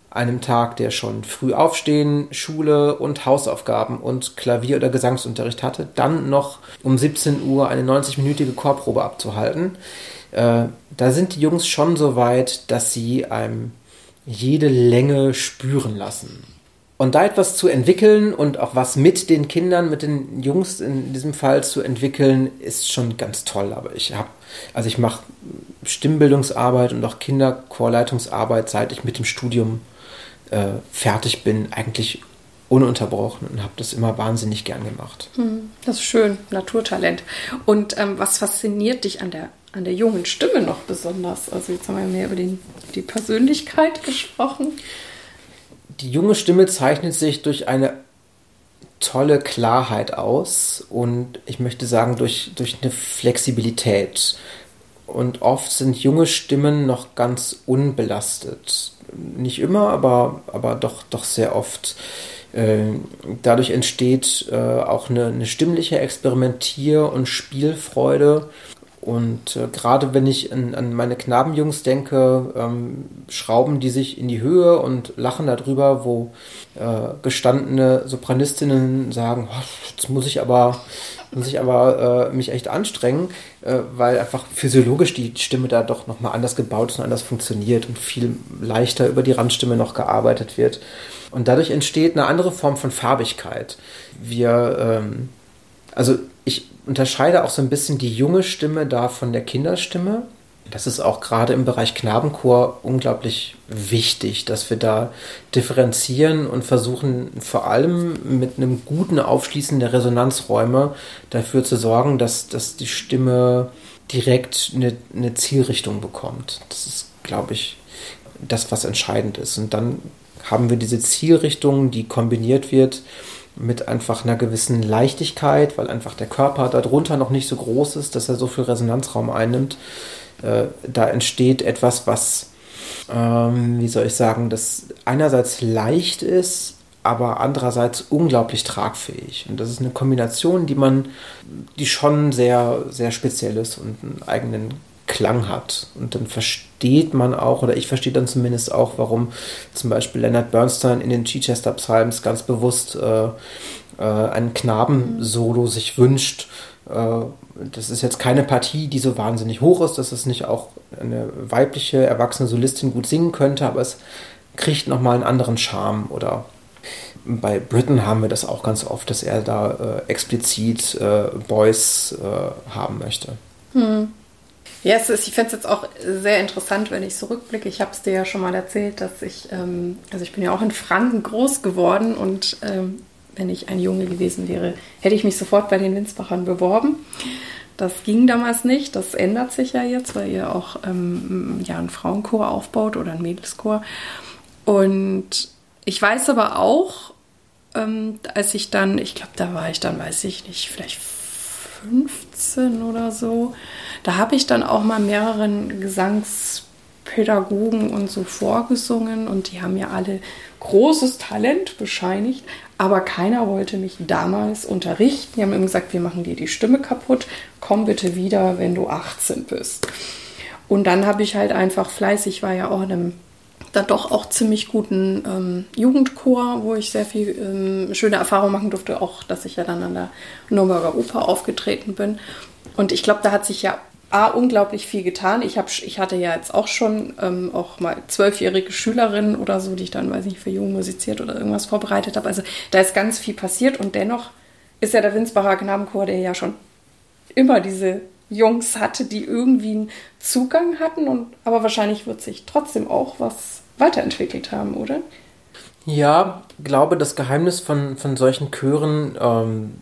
einem Tag, der schon früh aufstehen, Schule und Hausaufgaben und Klavier- oder Gesangsunterricht hatte, dann noch um siebzehn Uhr eine neunzig-minütige Chorprobe abzuhalten. Äh, da sind die Jungs schon so weit, dass sie einem jede Länge spüren lassen. Und da etwas zu entwickeln und auch was mit den Kindern, mit den Jungs in diesem Fall zu entwickeln, ist schon ganz toll. Aber ich habe, also ich mache Stimmbildungsarbeit und auch Kinderchorleitungsarbeit, seit ich mit dem Studium äh, fertig bin, eigentlich ununterbrochen und habe das immer wahnsinnig gern gemacht. Das ist schön, Naturtalent. Und ähm, was fasziniert dich an der, an der jungen Stimme noch besonders? Also jetzt haben wir mehr über den, die Persönlichkeit gesprochen. Die junge Stimme zeichnet sich durch eine tolle Klarheit aus und ich möchte sagen, durch, durch eine Flexibilität. Und oft sind junge Stimmen noch ganz unbelastet. Nicht immer, aber, aber doch, doch sehr oft. Äh, dadurch entsteht äh, auch eine, eine stimmliche Experimentier- und Spielfreude. Und äh, gerade wenn ich an, an meine Knabenjungs denke, ähm, schrauben die sich in die Höhe und lachen darüber, wo äh, gestandene Sopranistinnen sagen, oh, jetzt muss ich aber, muss ich aber äh, mich echt anstrengen, äh, weil einfach physiologisch die Stimme da doch nochmal anders gebaut ist und anders funktioniert und viel leichter über die Randstimme noch gearbeitet wird. Und dadurch entsteht eine andere Form von Farbigkeit. Wir, ähm, also ich unterscheide auch so ein bisschen die junge Stimme da von der Kinderstimme. Das ist auch gerade im Bereich Knabenchor unglaublich wichtig, dass wir da differenzieren und versuchen, vor allem mit einem guten Aufschließen der Resonanzräume dafür zu sorgen, dass, dass die Stimme direkt eine, eine Zielrichtung bekommt. Das ist, glaube ich, das, was entscheidend ist. Und dann haben wir diese Zielrichtung, die kombiniert wird mit einfach einer gewissen Leichtigkeit, weil einfach der Körper darunter noch nicht so groß ist, dass er so viel Resonanzraum einnimmt. Äh, da entsteht etwas, was, ähm, wie soll ich sagen, das einerseits leicht ist, aber andererseits unglaublich tragfähig. Und das ist eine Kombination, die man, die schon sehr, sehr speziell ist und einen eigenen Klang hat. Und dann versteht man auch, oder ich verstehe dann zumindest auch, warum zum Beispiel Leonard Bernstein in den Chichester Psalms ganz bewusst äh, äh, ein Knabensolo sich wünscht. Äh, das ist jetzt keine Partie, die so wahnsinnig hoch ist, dass es nicht auch eine weibliche, erwachsene Solistin gut singen könnte, aber es kriegt nochmal einen anderen Charme. Oder bei Britten haben wir das auch ganz oft, dass er da äh, explizit äh, Boys äh, haben möchte. Hm. Ja, es ist, ich finde es jetzt auch sehr interessant, wenn ich zurückblicke. Ich habe es dir ja schon mal erzählt, dass ich, ähm, also ich bin ja auch in Franken groß geworden und ähm, wenn ich ein Junge gewesen wäre, hätte ich mich sofort bei den Winsbachern beworben. Das ging damals nicht, das ändert sich ja jetzt, weil ihr auch ähm, ja, einen Frauenchor aufbaut oder einen Mädelschor. Und ich weiß aber auch, ähm, als ich dann, ich glaube, da war ich dann, weiß ich nicht, vielleicht fünfzehn oder so, da habe ich dann auch mal mehreren Gesangspädagogen und so vorgesungen und die haben ja alle großes Talent bescheinigt, aber keiner wollte mich damals unterrichten. Die haben immer gesagt, wir machen dir die Stimme kaputt, komm bitte wieder, wenn du achtzehn bist. Und dann habe ich halt einfach fleißig, war ja auch in einem dann doch auch ziemlich guten ähm, Jugendchor, wo ich sehr viel ähm, schöne Erfahrungen machen durfte, auch, dass ich ja dann an der Nürnberger Oper aufgetreten bin. Und ich glaube, da hat sich ja A, unglaublich viel getan. Ich, hab, ich hatte ja jetzt auch schon ähm, auch mal zwölfjährige Schülerinnen oder so, die ich dann, weiß ich nicht, für Jugend musiziert oder irgendwas vorbereitet habe. Also da ist ganz viel passiert und dennoch ist ja der Winsbacher Knabenchor, der ja schon immer diese Jungs hatte, die irgendwie einen Zugang hatten, und aber wahrscheinlich wird sich trotzdem auch was weiterentwickelt haben, oder? Ja, glaube, das Geheimnis von, von solchen Chören ähm,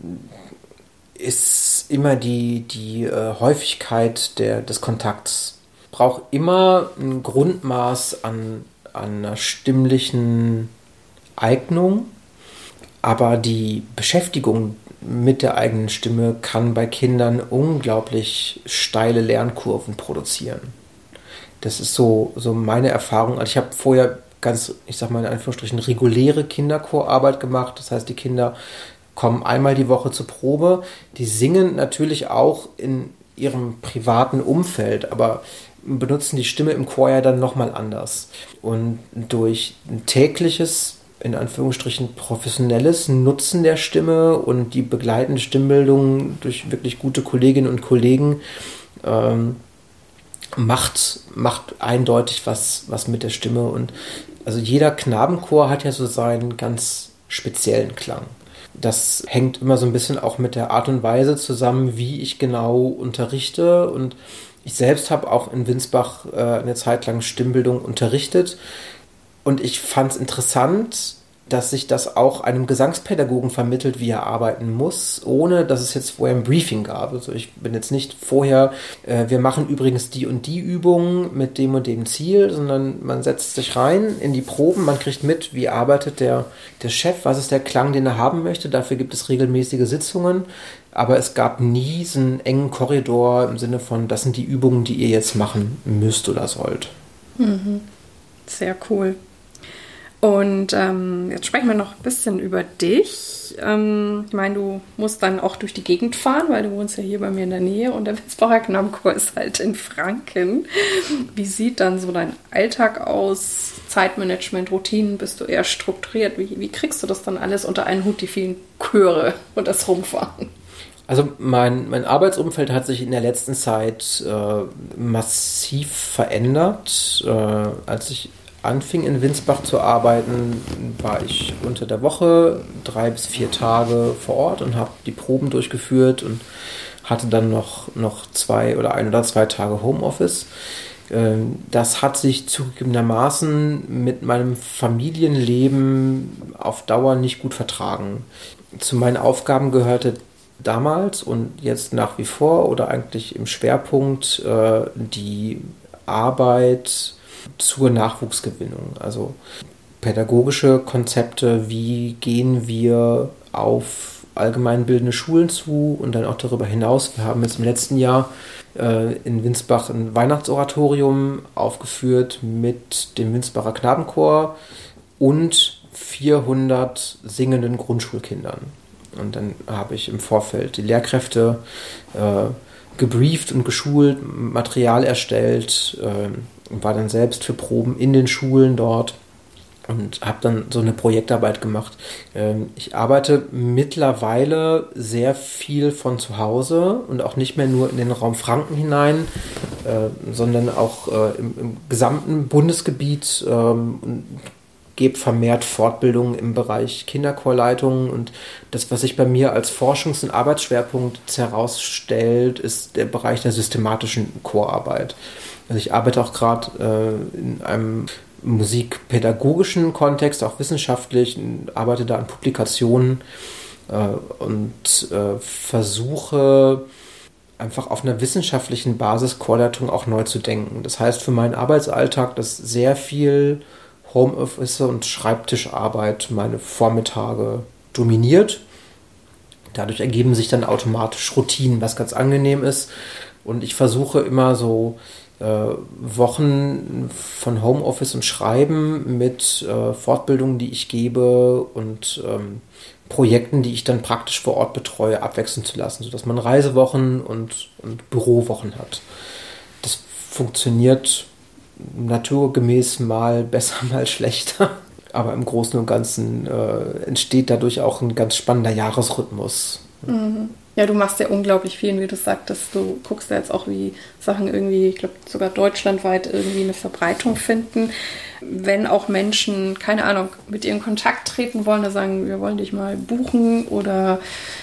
ist immer die, die äh, Häufigkeit der, des Kontakts. Braucht immer ein Grundmaß an, an einer stimmlichen Eignung, aber die Beschäftigung mit der eigenen Stimme kann bei Kindern unglaublich steile Lernkurven produzieren. Das ist so, so meine Erfahrung. Also ich habe vorher ganz, ich sag mal in Anführungsstrichen, reguläre Kinderchorarbeit gemacht. Das heißt, die Kinder kommen einmal die Woche zur Probe. Die singen natürlich auch in ihrem privaten Umfeld, aber benutzen die Stimme im Chor ja dann nochmal anders. Und durch ein tägliches, in Anführungsstrichen professionelles Nutzen der Stimme und die begleitende Stimmbildung durch wirklich gute Kolleginnen und Kollegen ähm, macht, macht eindeutig was, was mit der Stimme. Und also jeder Knabenchor hat ja so seinen ganz speziellen Klang. Das hängt immer so ein bisschen auch mit der Art und Weise zusammen, wie ich genau unterrichte. Und ich selbst habe auch in Winsbach äh, eine Zeit lang Stimmbildung unterrichtet. Und ich fand es interessant, dass sich das auch einem Gesangspädagogen vermittelt, wie er arbeiten muss, ohne dass es jetzt vorher ein Briefing gab. Also ich bin jetzt nicht vorher, äh, wir machen übrigens die und die Übungen mit dem und dem Ziel, sondern man setzt sich rein in die Proben, man kriegt mit, wie arbeitet der, der Chef, was ist der Klang, den er haben möchte. Dafür gibt es regelmäßige Sitzungen, aber es gab nie so einen engen Korridor im Sinne von, das sind die Übungen, die ihr jetzt machen müsst oder sollt. Mhm. Sehr cool. Und ähm, jetzt sprechen wir noch ein bisschen über dich. Ähm, ich meine, du musst dann auch durch die Gegend fahren, weil du wohnst ja hier bei mir in der Nähe und der Winsbacher Knabenchor ist halt in Franken. Wie sieht dann so dein Alltag aus? Zeitmanagement, Routinen, bist du eher strukturiert? Wie, wie kriegst du das dann alles unter einen Hut, die vielen Chöre und das Rumfahren? Also mein, mein Arbeitsumfeld hat sich in der letzten Zeit äh, massiv verändert. Äh, als ich anfing in Winsbach zu arbeiten, war ich unter der Woche drei bis vier Tage vor Ort und habe die Proben durchgeführt und hatte dann noch, noch zwei oder ein oder zwei Tage Homeoffice. Das hat sich zugegebenermaßen mit meinem Familienleben auf Dauer nicht gut vertragen. Zu meinen Aufgaben gehörte damals und jetzt nach wie vor oder eigentlich im Schwerpunkt die Arbeit zur Nachwuchsgewinnung. Also pädagogische Konzepte, wie gehen wir auf allgemeinbildende Schulen zu und dann auch darüber hinaus. Wir haben jetzt im letzten Jahr äh, in Winsbach ein Weihnachtsoratorium aufgeführt mit dem Winsbacher Knabenchor und vierhundert singenden Grundschulkindern. Und dann habe ich im Vorfeld die Lehrkräfte äh, gebrieft und geschult, Material erstellt, äh, war dann selbst für Proben in den Schulen dort und habe dann so eine Projektarbeit gemacht. Ähm, ich arbeite mittlerweile sehr viel von zu Hause und auch nicht mehr nur in den Raum Franken hinein, äh, sondern auch äh, im, im gesamten Bundesgebiet äh, und gebe vermehrt Fortbildungen im Bereich Kinderchorleitung und das, was sich bei mir als Forschungs- und Arbeitsschwerpunkt herausstellt, ist der Bereich der systematischen Chorarbeit. Also ich arbeite auch gerade äh, in einem musikpädagogischen Kontext, auch wissenschaftlich, arbeite da an Publikationen äh, und äh, versuche einfach auf einer wissenschaftlichen Basis Chorleitung auch neu zu denken. Das heißt für meinen Arbeitsalltag, dass sehr viel Homeoffice und Schreibtischarbeit meine Vormittage dominiert. Dadurch ergeben sich dann automatisch Routinen, was ganz angenehm ist. Und ich versuche immer so äh, Wochen von Homeoffice und Schreiben mit äh, Fortbildungen, die ich gebe und ähm, Projekten, die ich dann praktisch vor Ort betreue, abwechseln zu lassen, sodass man Reisewochen und, und Bürowochen hat. Das funktioniert naturgemäß mal besser, mal schlechter. Aber im Großen und Ganzen äh, entsteht dadurch auch ein ganz spannender Jahresrhythmus. Mhm. Ja, du machst ja unglaublich viel, wie du sagtest. Du guckst ja jetzt auch, wie Sachen irgendwie, ich glaube sogar deutschlandweit irgendwie eine Verbreitung finden. Wenn auch Menschen, keine Ahnung, mit dir in Kontakt treten wollen oder sagen, wir wollen dich mal buchen oder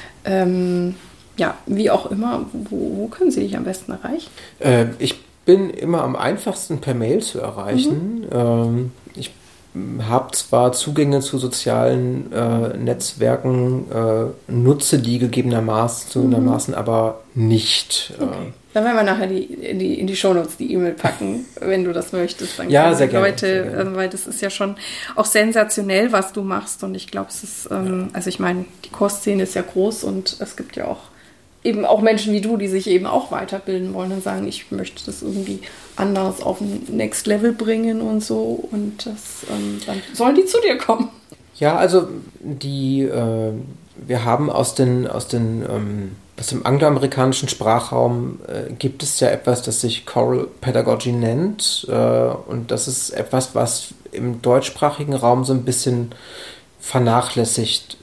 ähm, ja, wie auch immer, wo, wo können sie dich am besten erreichen? Äh, ich bin immer am einfachsten per Mail zu erreichen. Mhm. Ähm, ich habe zwar Zugänge zu sozialen äh, Netzwerken, äh, nutze die gegebenermaßen, zugegebenermaßen mhm. aber nicht. Okay. Äh, Dann werden wir nachher die, in die, in die Shownotes die E-Mail packen, wenn du das möchtest. Dann ja, sehr die gerne, Leute, sehr gerne. Äh, weil das ist ja schon auch sensationell, was du machst. Und ich glaube, es ist, ähm, also ich meine, die Chorszene ist ja groß und es gibt ja auch eben auch Menschen wie du, die sich eben auch weiterbilden wollen und sagen, ich möchte das irgendwie anders auf ein Next Level bringen und so. Und das, ähm, dann sollen die zu dir kommen. Ja, also die, äh, wir haben aus den, aus den ähm, Also im angloamerikanischen Sprachraum äh, gibt es ja etwas, das sich Choral Pedagogy nennt. Äh, und das ist etwas, was im deutschsprachigen Raum so ein bisschen vernachlässigt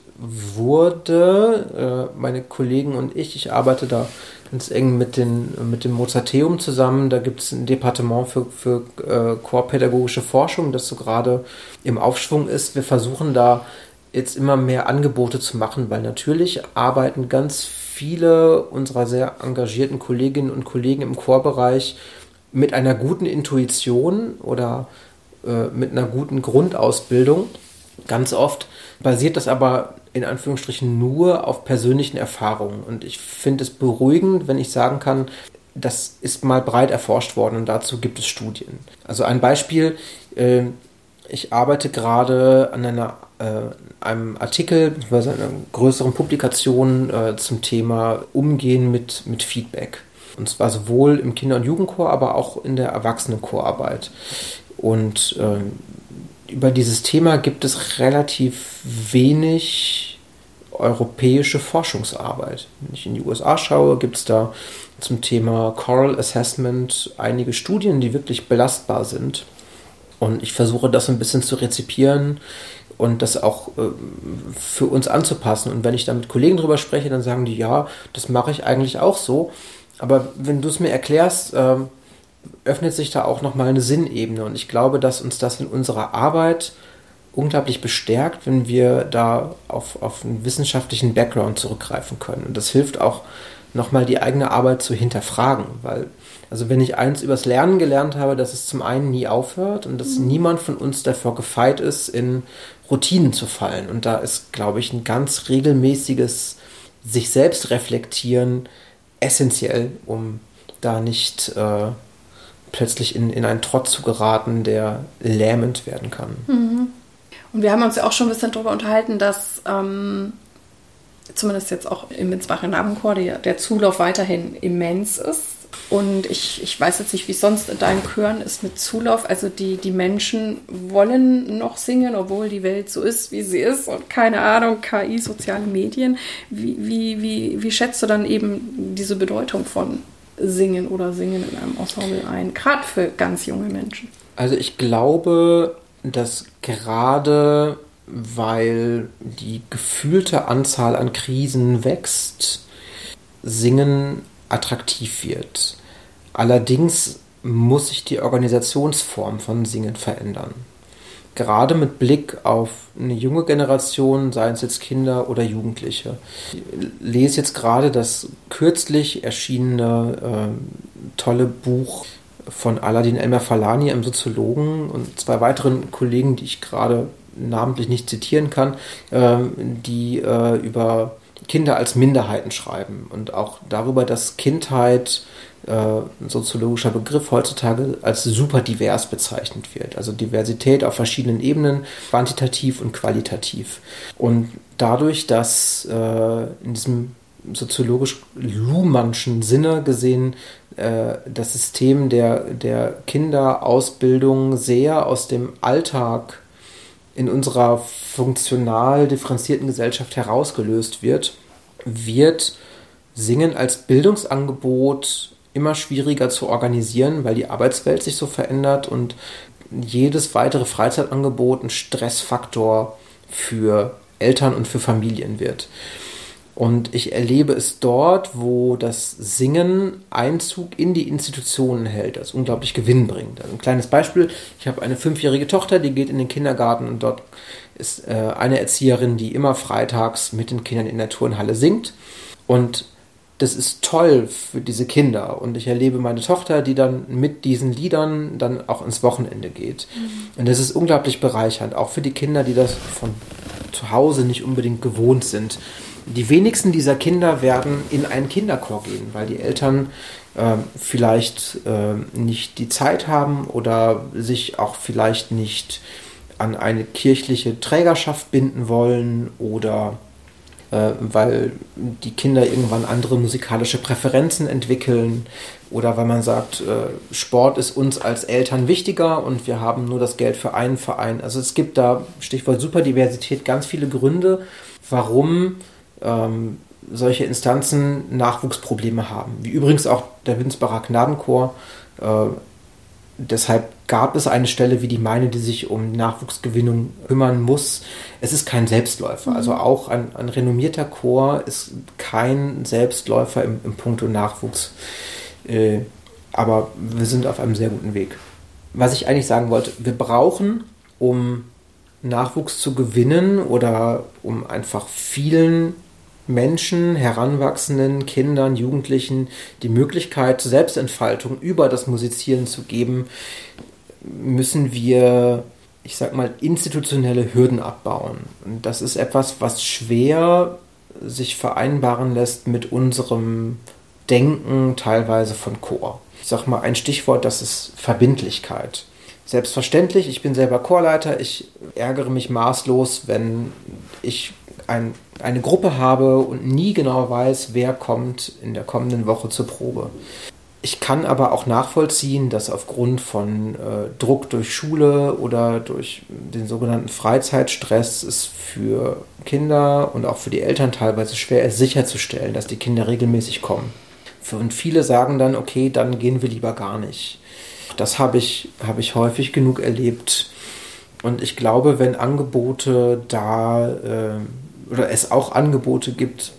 wurde. Äh, meine Kollegen und ich, ich arbeite da ganz eng mit, den, mit dem Mozarteum zusammen. Da gibt es ein Departement für, für äh, chorpädagogische Forschung, das so gerade im Aufschwung ist. Wir versuchen da jetzt immer mehr Angebote zu machen, weil natürlich arbeiten ganz viele unserer sehr engagierten Kolleginnen und Kollegen im Chorbereich mit einer guten Intuition oder äh, mit einer guten Grundausbildung. Ganz oft basiert das aber in Anführungsstrichen nur auf persönlichen Erfahrungen. Und ich finde es beruhigend, wenn ich sagen kann, das ist mal breit erforscht worden und dazu gibt es Studien. Also ein Beispiel, äh, ich arbeite gerade an einer, äh, einem Artikel, beziehungsweise einer größeren Publikation äh, zum Thema Umgehen mit, mit Feedback. Und zwar sowohl im Kinder- und Jugendchor, aber auch in der Erwachsenenchorarbeit. Und äh, über dieses Thema gibt es relativ wenig europäische Forschungsarbeit. Wenn ich in die U S A schaue, gibt es da zum Thema Choral Assessment einige Studien, die wirklich belastbar sind. Und ich versuche das ein bisschen zu rezipieren und das auch äh, für uns anzupassen. Und wenn ich da mit Kollegen drüber spreche, dann sagen die, ja, das mache ich eigentlich auch so. Aber wenn du es mir erklärst, äh, öffnet sich da auch nochmal eine Sinnebene. Und ich glaube, dass uns das in unserer Arbeit unglaublich bestärkt, wenn wir da auf, auf einen wissenschaftlichen Background zurückgreifen können. Und das hilft auch, nochmal die eigene Arbeit zu hinterfragen. Weil, also wenn ich eins übers Lernen gelernt habe, dass es zum einen nie aufhört und dass mhm. niemand von uns davor gefeit ist, in Routinen zu fallen. Und da ist, glaube ich, ein ganz regelmäßiges sich selbst reflektieren essentiell, um da nicht äh, plötzlich in, in einen Trott zu geraten, der lähmend werden kann. Mhm. Und wir haben uns ja auch schon ein bisschen darüber unterhalten, dass ähm, zumindest jetzt auch im Münzbacher Knabenchor der, der Zulauf weiterhin immens ist. Und ich, ich weiß jetzt nicht, wie es sonst in deinen Chören ist mit Zulauf. Also die, die Menschen wollen noch singen, obwohl die Welt so ist, wie sie ist. Und keine Ahnung, K I, soziale Medien. Wie, wie, wie, wie schätzt du dann eben diese Bedeutung von Singen oder Singen in einem Ensemble ein? Gerade für ganz junge Menschen. Also ich glaube, dass gerade weil die gefühlte Anzahl an Krisen wächst, Singen attraktiv wird. Allerdings muss sich die Organisationsform von Singen verändern. Gerade mit Blick auf eine junge Generation, seien es jetzt Kinder oder Jugendliche. Ich lese jetzt gerade das kürzlich erschienene äh, tolle Buch von Aladin El-Mafalani, einem Soziologen, und zwei weiteren Kollegen, die ich gerade namentlich nicht zitieren kann, äh, die äh, über Kinder als Minderheiten schreiben und auch darüber, dass Kindheit, äh, ein soziologischer Begriff, heutzutage als super divers bezeichnet wird. Also Diversität auf verschiedenen Ebenen, quantitativ und qualitativ. Und dadurch, dass äh, in diesem soziologisch-Luhmannschen Sinne gesehen äh, das System der, der Kinderausbildung sehr aus dem Alltag in unserer funktional differenzierten Gesellschaft herausgelöst wird, wird Singen als Bildungsangebot immer schwieriger zu organisieren, weil die Arbeitswelt sich so verändert und jedes weitere Freizeitangebot ein Stressfaktor für Eltern und für Familien wird. Und ich erlebe es dort, wo das Singen Einzug in die Institutionen hält, als unglaublich gewinnbringend. Also ein kleines Beispiel, ich habe eine fünfjährige Tochter, die geht in den Kindergarten und dort ist äh, eine Erzieherin, die immer freitags mit den Kindern in der Turnhalle singt. Und das ist toll für diese Kinder. Und ich erlebe meine Tochter, die dann mit diesen Liedern dann auch ins Wochenende geht. Mhm. Und das ist unglaublich bereichernd, auch für die Kinder, die das von zu Hause nicht unbedingt gewohnt sind. Die wenigsten dieser Kinder werden in einen Kinderchor gehen, weil die Eltern äh, vielleicht äh, nicht die Zeit haben oder sich auch vielleicht nicht an eine kirchliche Trägerschaft binden wollen oder äh, weil die Kinder irgendwann andere musikalische Präferenzen entwickeln oder weil man sagt, äh, Sport ist uns als Eltern wichtiger und wir haben nur das Geld für einen Verein. Also es gibt da, Stichwort Superdiversität, ganz viele Gründe, warum ähm, solche Instanzen Nachwuchsprobleme haben. Wie übrigens auch der Winsbacher Gnadenchor. Äh, deshalb gab es eine Stelle wie die meine, die sich um Nachwuchsgewinnung kümmern muss. Es ist kein Selbstläufer. Mhm. Also auch ein, ein renommierter Chor ist kein Selbstläufer im, im Punkto Nachwuchs. Äh, aber wir sind auf einem sehr guten Weg. Was ich eigentlich sagen wollte, wir brauchen, um Nachwuchs zu gewinnen oder um einfach vielen Menschen, Heranwachsenden, Kindern, Jugendlichen die Möglichkeit zur Selbstentfaltung über das Musizieren zu geben, müssen wir, ich sag mal, institutionelle Hürden abbauen. Und das ist etwas, was schwer sich vereinbaren lässt mit unserem Denken teilweise von Chor. Ich sag mal ein Stichwort, das ist Verbindlichkeit. Selbstverständlich, ich bin selber Chorleiter, ich ärgere mich maßlos, wenn ich ein, eine Gruppe habe und nie genau weiß, wer kommt in der kommenden Woche zur Probe. Ich kann aber auch nachvollziehen, dass aufgrund von äh, Druck durch Schule oder durch den sogenannten Freizeitstress es für Kinder und auch für die Eltern teilweise schwer ist, sicherzustellen, dass die Kinder regelmäßig kommen. Und viele sagen dann, okay, dann gehen wir lieber gar nicht. Das habe ich, habe ich häufig genug erlebt. Und ich glaube, wenn Angebote da, äh, oder es auch Angebote gibt,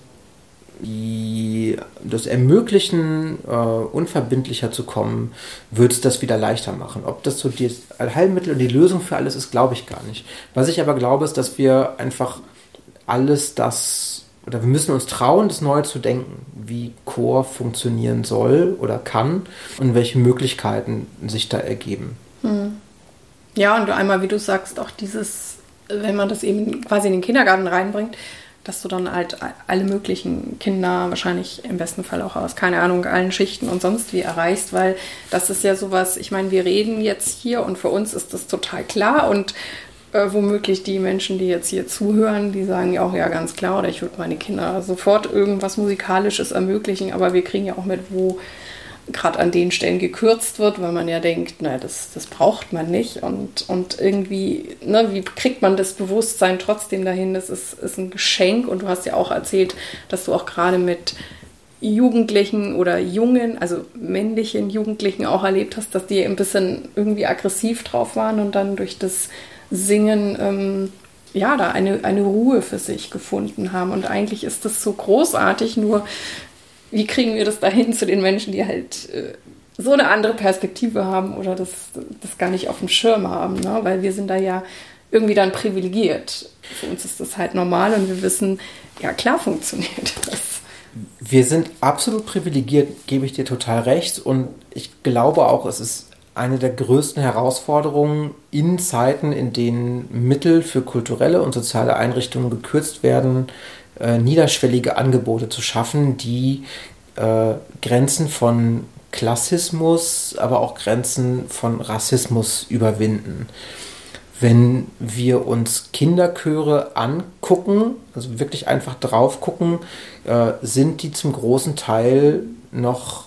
die das ermöglichen, äh, unverbindlicher zu kommen, würde es das wieder leichter machen. Ob das so das Allheilmittel und die Lösung für alles ist, glaube ich gar nicht. Was ich aber glaube, ist, dass wir einfach alles das, oder wir müssen uns trauen, das neu zu denken, wie Chor funktionieren soll oder kann und welche Möglichkeiten sich da ergeben. Hm. Ja, und einmal, wie du sagst, auch dieses, wenn man das eben quasi in den Kindergarten reinbringt, dass du dann halt alle möglichen Kinder, wahrscheinlich im besten Fall auch aus, keine Ahnung, allen Schichten und sonst wie erreichst, weil das ist ja sowas, ich meine, wir reden jetzt hier und für uns ist das total klar und äh, womöglich die Menschen, die jetzt hier zuhören, die sagen ja auch, ja ganz klar, oder ich würde meine Kinder sofort irgendwas Musikalisches ermöglichen, aber wir kriegen ja auch mit, wo gerade an den Stellen gekürzt wird, weil man ja denkt, na, das, das braucht man nicht. Und, und irgendwie, ne, wie kriegt man das Bewusstsein trotzdem dahin? Das ist, ist ein Geschenk. Und du hast ja auch erzählt, dass du auch gerade mit Jugendlichen oder Jungen, also männlichen Jugendlichen auch erlebt hast, dass die ein bisschen irgendwie aggressiv drauf waren und dann durch das Singen ähm, ja, da eine, eine Ruhe für sich gefunden haben. Und eigentlich ist das so großartig, nur wie kriegen wir das dahin zu den Menschen, die halt äh, so eine andere Perspektive haben oder das, das gar nicht auf dem Schirm haben, ne? Weil wir sind da ja irgendwie dann privilegiert. Für uns ist das halt normal und wir wissen, ja klar funktioniert das. Wir sind absolut privilegiert, gebe ich dir total recht. Und ich glaube auch, es ist eine der größten Herausforderungen in Zeiten, in denen Mittel für kulturelle und soziale Einrichtungen gekürzt werden, Äh, niederschwellige Angebote zu schaffen, die äh, Grenzen von Klassismus, aber auch Grenzen von Rassismus überwinden. Wenn wir uns Kinderchöre angucken, also wirklich einfach drauf gucken, äh, sind die zum großen Teil noch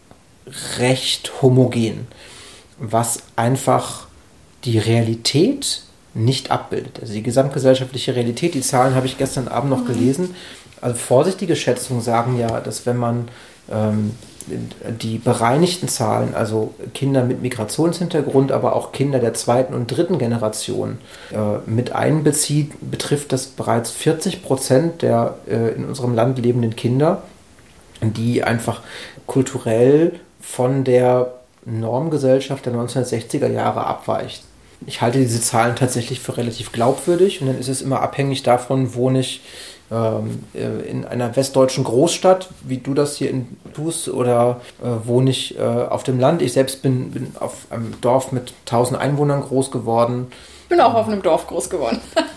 recht homogen, was einfach die Realität nicht abbildet. Also die gesamtgesellschaftliche Realität, die Zahlen habe ich gestern Abend noch gelesen. Also vorsichtige Schätzungen sagen ja, dass wenn man ähm, die bereinigten Zahlen, also Kinder mit Migrationshintergrund, aber auch Kinder der zweiten und dritten Generation äh, mit einbezieht, betrifft das bereits vierzig Prozent der äh, in unserem Land lebenden Kinder, die einfach kulturell von der Normgesellschaft der neunzehnhundertsechziger Jahre abweicht. Ich halte diese Zahlen tatsächlich für relativ glaubwürdig und dann ist es immer abhängig davon, wohne ich ähm, in einer westdeutschen Großstadt, wie du das hier in, tust, oder äh, wohne ich äh, auf dem Land. Ich selbst bin, bin auf einem Dorf mit tausend Einwohnern groß geworden. Ich bin auch auf einem Dorf groß geworden.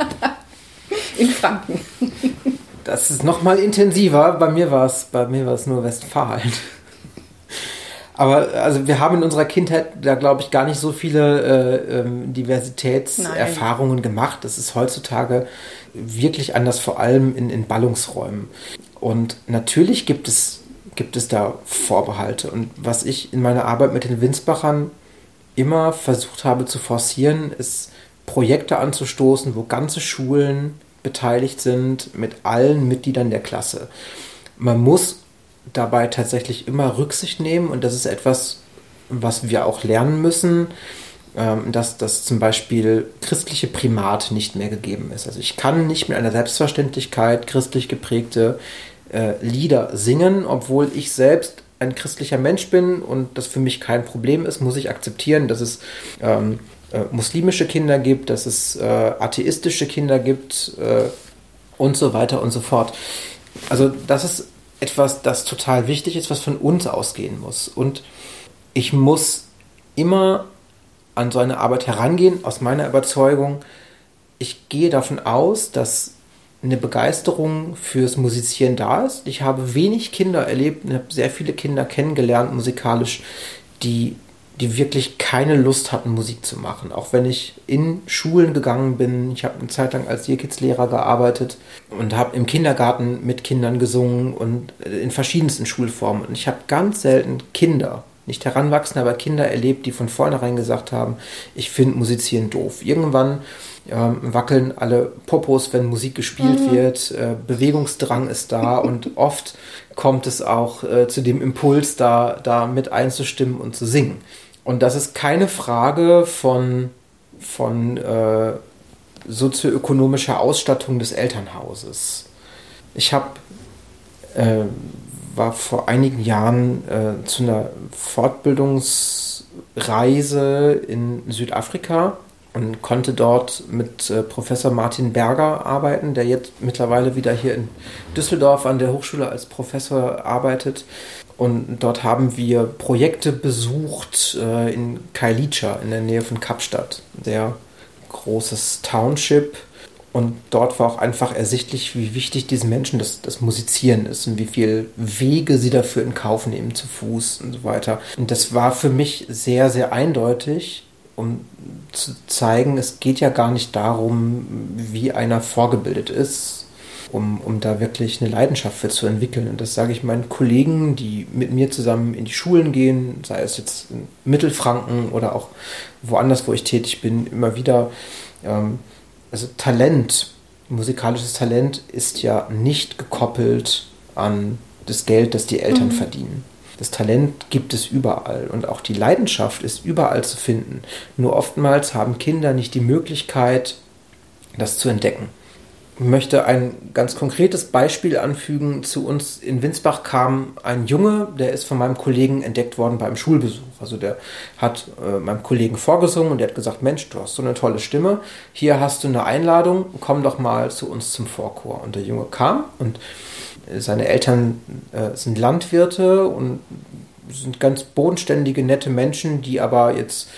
In Franken. Das ist noch mal intensiver. Bei mir war es, bei mir war es nur Westfalen. Aber also wir haben in unserer Kindheit da, glaube ich, gar nicht so viele äh, ähm, Diversitätserfahrungen gemacht. Das ist heutzutage wirklich anders, vor allem in, in Ballungsräumen. Und natürlich gibt es, gibt es da Vorbehalte. Und was ich in meiner Arbeit mit den Winsbachern immer versucht habe zu forcieren, ist Projekte anzustoßen, wo ganze Schulen beteiligt sind mit allen Mitgliedern der Klasse. Man muss dabei tatsächlich immer Rücksicht nehmen und das ist etwas, was wir auch lernen müssen, dass das zum Beispiel christliche Primat nicht mehr gegeben ist. Also ich kann nicht mit einer Selbstverständlichkeit christlich geprägte äh, Lieder singen, obwohl ich selbst ein christlicher Mensch bin und das für mich kein Problem ist, muss ich akzeptieren, dass es ähm, äh, muslimische Kinder gibt, dass es äh, atheistische Kinder gibt äh, und so weiter und so fort. Also das ist etwas, das total wichtig ist, was von uns ausgehen muss. Und ich muss immer an so eine Arbeit herangehen, aus meiner Überzeugung. Ich gehe davon aus, dass eine Begeisterung fürs Musizieren da ist. Ich habe wenig Kinder erlebt, ich habe sehr viele Kinder kennengelernt, musikalisch, die, die wirklich keine Lust hatten, Musik zu machen. Auch wenn ich in Schulen gegangen bin. Ich habe eine Zeit lang als Year-Kids-Lehrer gearbeitet und habe im Kindergarten mit Kindern gesungen und in verschiedensten Schulformen. Und ich habe ganz selten Kinder, nicht Heranwachsende, aber Kinder erlebt, die von vornherein gesagt haben, ich finde Musizieren doof. Irgendwann ähm, wackeln alle Popos, wenn Musik gespielt mhm. wird, äh, Bewegungsdrang ist da und oft kommt es auch äh, zu dem Impuls, da, da mit einzustimmen und zu singen. Und das ist keine Frage von, von äh, sozioökonomischer Ausstattung des Elternhauses. Ich habe äh, war vor einigen Jahren äh, zu einer Fortbildungsreise in Südafrika und konnte dort mit äh, Professor Martin Berger arbeiten, der jetzt mittlerweile wieder hier in Düsseldorf an der Hochschule als Professor arbeitet. Und dort haben wir Projekte besucht äh, in Khayelitsha in der Nähe von Kapstadt, sehr großes Township. Und dort war auch einfach ersichtlich, wie wichtig diesen Menschen das, das Musizieren ist und wie viele Wege sie dafür in Kauf nehmen, zu Fuß und so weiter. Und das war für mich sehr, sehr eindeutig, um zu zeigen, es geht ja gar nicht darum, wie einer vorgebildet ist, um, um da wirklich eine Leidenschaft für zu entwickeln. Und das sage ich meinen Kollegen, die mit mir zusammen in die Schulen gehen, sei es jetzt in Mittelfranken oder auch woanders, wo ich tätig bin, immer wieder. Ähm, Also Talent, musikalisches Talent ist ja nicht gekoppelt an das Geld, das die Eltern mhm. verdienen. Das Talent gibt es überall und auch die Leidenschaft ist überall zu finden. Nur oftmals haben Kinder nicht die Möglichkeit, das zu entdecken. Ich möchte ein ganz konkretes Beispiel anfügen. Zu uns in Winsbach kam ein Junge, der ist von meinem Kollegen entdeckt worden beim Schulbesuch. Also der hat äh, meinem Kollegen vorgesungen und der hat gesagt, Mensch, du hast so eine tolle Stimme. Hier hast du eine Einladung, komm doch mal zu uns zum Vorchor. Und der Junge kam und seine Eltern äh, sind Landwirte und sind ganz bodenständige, nette Menschen, die aber jetzt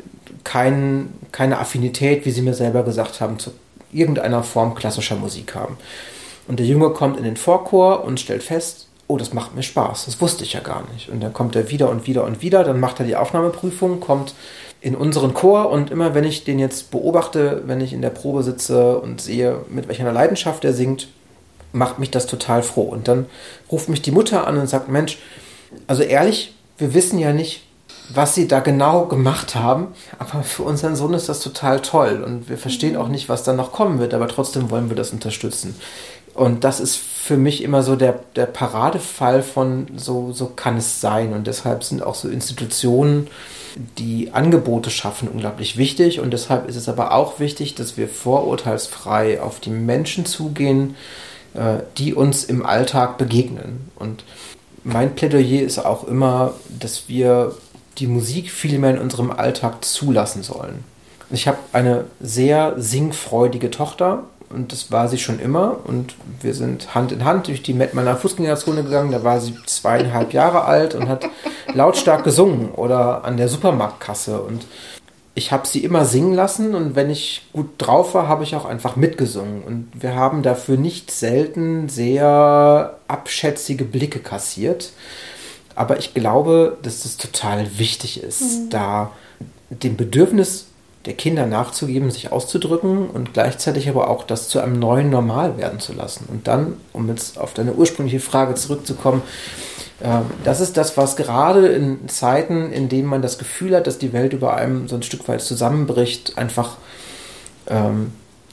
kein, keine Affinität, wie sie mir selber gesagt haben, zu irgendeiner Form klassischer Musik haben. Und der Junge kommt in den Vorchor und stellt fest, oh, das macht mir Spaß, das wusste ich ja gar nicht. Und dann kommt er wieder und wieder und wieder, dann macht er die Aufnahmeprüfung, kommt in unseren Chor und immer wenn ich den jetzt beobachte, wenn ich in der Probe sitze und sehe, mit welcher Leidenschaft er singt, macht mich das total froh. Und dann ruft mich die Mutter an und sagt, Mensch, also ehrlich, wir wissen ja nicht, was sie da genau gemacht haben, aber für unseren Sohn ist das total toll und wir verstehen auch nicht, was da noch kommen wird, aber trotzdem wollen wir das unterstützen. Und das ist für mich immer so der, der Paradefall von so, so kann es sein und deshalb sind auch so Institutionen, die Angebote schaffen, unglaublich wichtig und deshalb ist es aber auch wichtig, dass wir vorurteilsfrei auf die Menschen zugehen, die uns im Alltag begegnen. Und mein Plädoyer ist auch immer, dass wir die Musik viel mehr in unserem Alltag zulassen sollen. Ich habe eine sehr singfreudige Tochter und das war sie schon immer und wir sind Hand in Hand durch die Mettmanner Fußgängerzone gegangen, da war sie zweieinhalb Jahre alt und hat lautstark gesungen oder an der Supermarktkasse und ich habe sie immer singen lassen und wenn ich gut drauf war, habe ich auch einfach mitgesungen und wir haben dafür nicht selten sehr abschätzige Blicke kassiert. Aber ich glaube, dass das total wichtig ist, mhm. da dem Bedürfnis der Kinder nachzugeben, sich auszudrücken und gleichzeitig aber auch das zu einem neuen Normal werden zu lassen. Und dann, um jetzt auf deine ursprüngliche Frage zurückzukommen, äh, das ist das, was gerade in Zeiten, in denen man das Gefühl hat, dass die Welt über einem so ein Stück weit zusammenbricht, einfach ähm,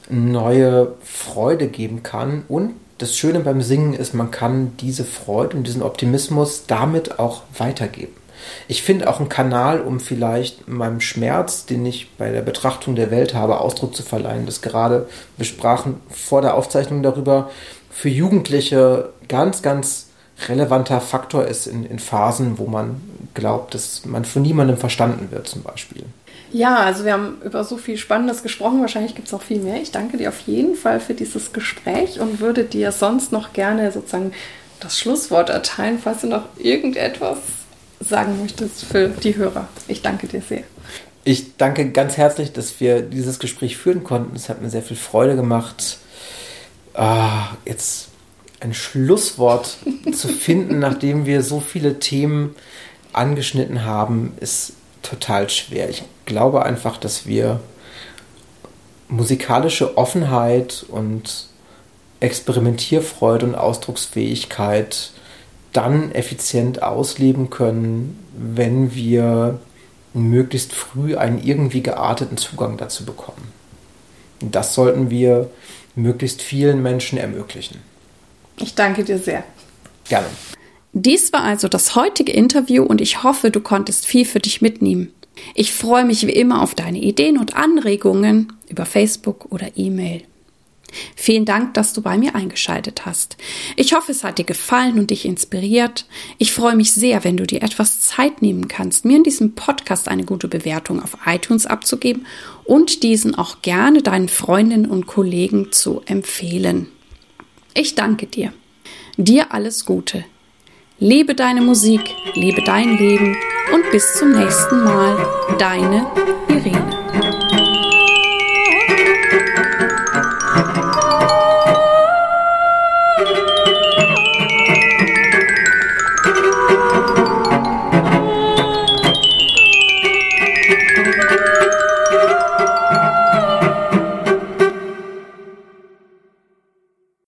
neue Freude geben kann. Und das Schöne beim Singen ist, man kann diese Freude und diesen Optimismus damit auch weitergeben. Ich finde auch einen Kanal, um vielleicht meinem Schmerz, den ich bei der Betrachtung der Welt habe, Ausdruck zu verleihen. Das gerade, wir sprachen vor der Aufzeichnung darüber, für Jugendliche ganz, ganz relevanter Faktor ist in, in Phasen, wo man glaubt, dass man von niemandem verstanden wird zum Beispiel. Ja, also wir haben über so viel Spannendes gesprochen. Wahrscheinlich gibt es noch viel mehr. Ich danke dir auf jeden Fall für dieses Gespräch und würde dir sonst noch gerne sozusagen das Schlusswort erteilen, falls du noch irgendetwas sagen möchtest für die Hörer. Ich danke dir sehr. Ich danke ganz herzlich, dass wir dieses Gespräch führen konnten. Es hat mir sehr viel Freude gemacht. Ah, jetzt ein Schlusswort zu finden, nachdem wir so viele Themen angeschnitten haben, ist total schwer. Ich glaube einfach, dass wir musikalische Offenheit und Experimentierfreude und Ausdrucksfähigkeit dann effizient ausleben können, wenn wir möglichst früh einen irgendwie gearteten Zugang dazu bekommen. Und das sollten wir möglichst vielen Menschen ermöglichen. Ich danke dir sehr. Gerne. Dies war also das heutige Interview und ich hoffe, du konntest viel für dich mitnehmen. Ich freue mich wie immer auf deine Ideen und Anregungen über Facebook oder E-Mail. Vielen Dank, dass du bei mir eingeschaltet hast. Ich hoffe, es hat dir gefallen und dich inspiriert. Ich freue mich sehr, wenn du dir etwas Zeit nehmen kannst, mir in diesem Podcast eine gute Bewertung auf iTunes abzugeben und diesen auch gerne deinen Freundinnen und Kollegen zu empfehlen. Ich danke dir. Dir alles Gute. Lebe deine Musik, lebe dein Leben und bis zum nächsten Mal. Deine Irene.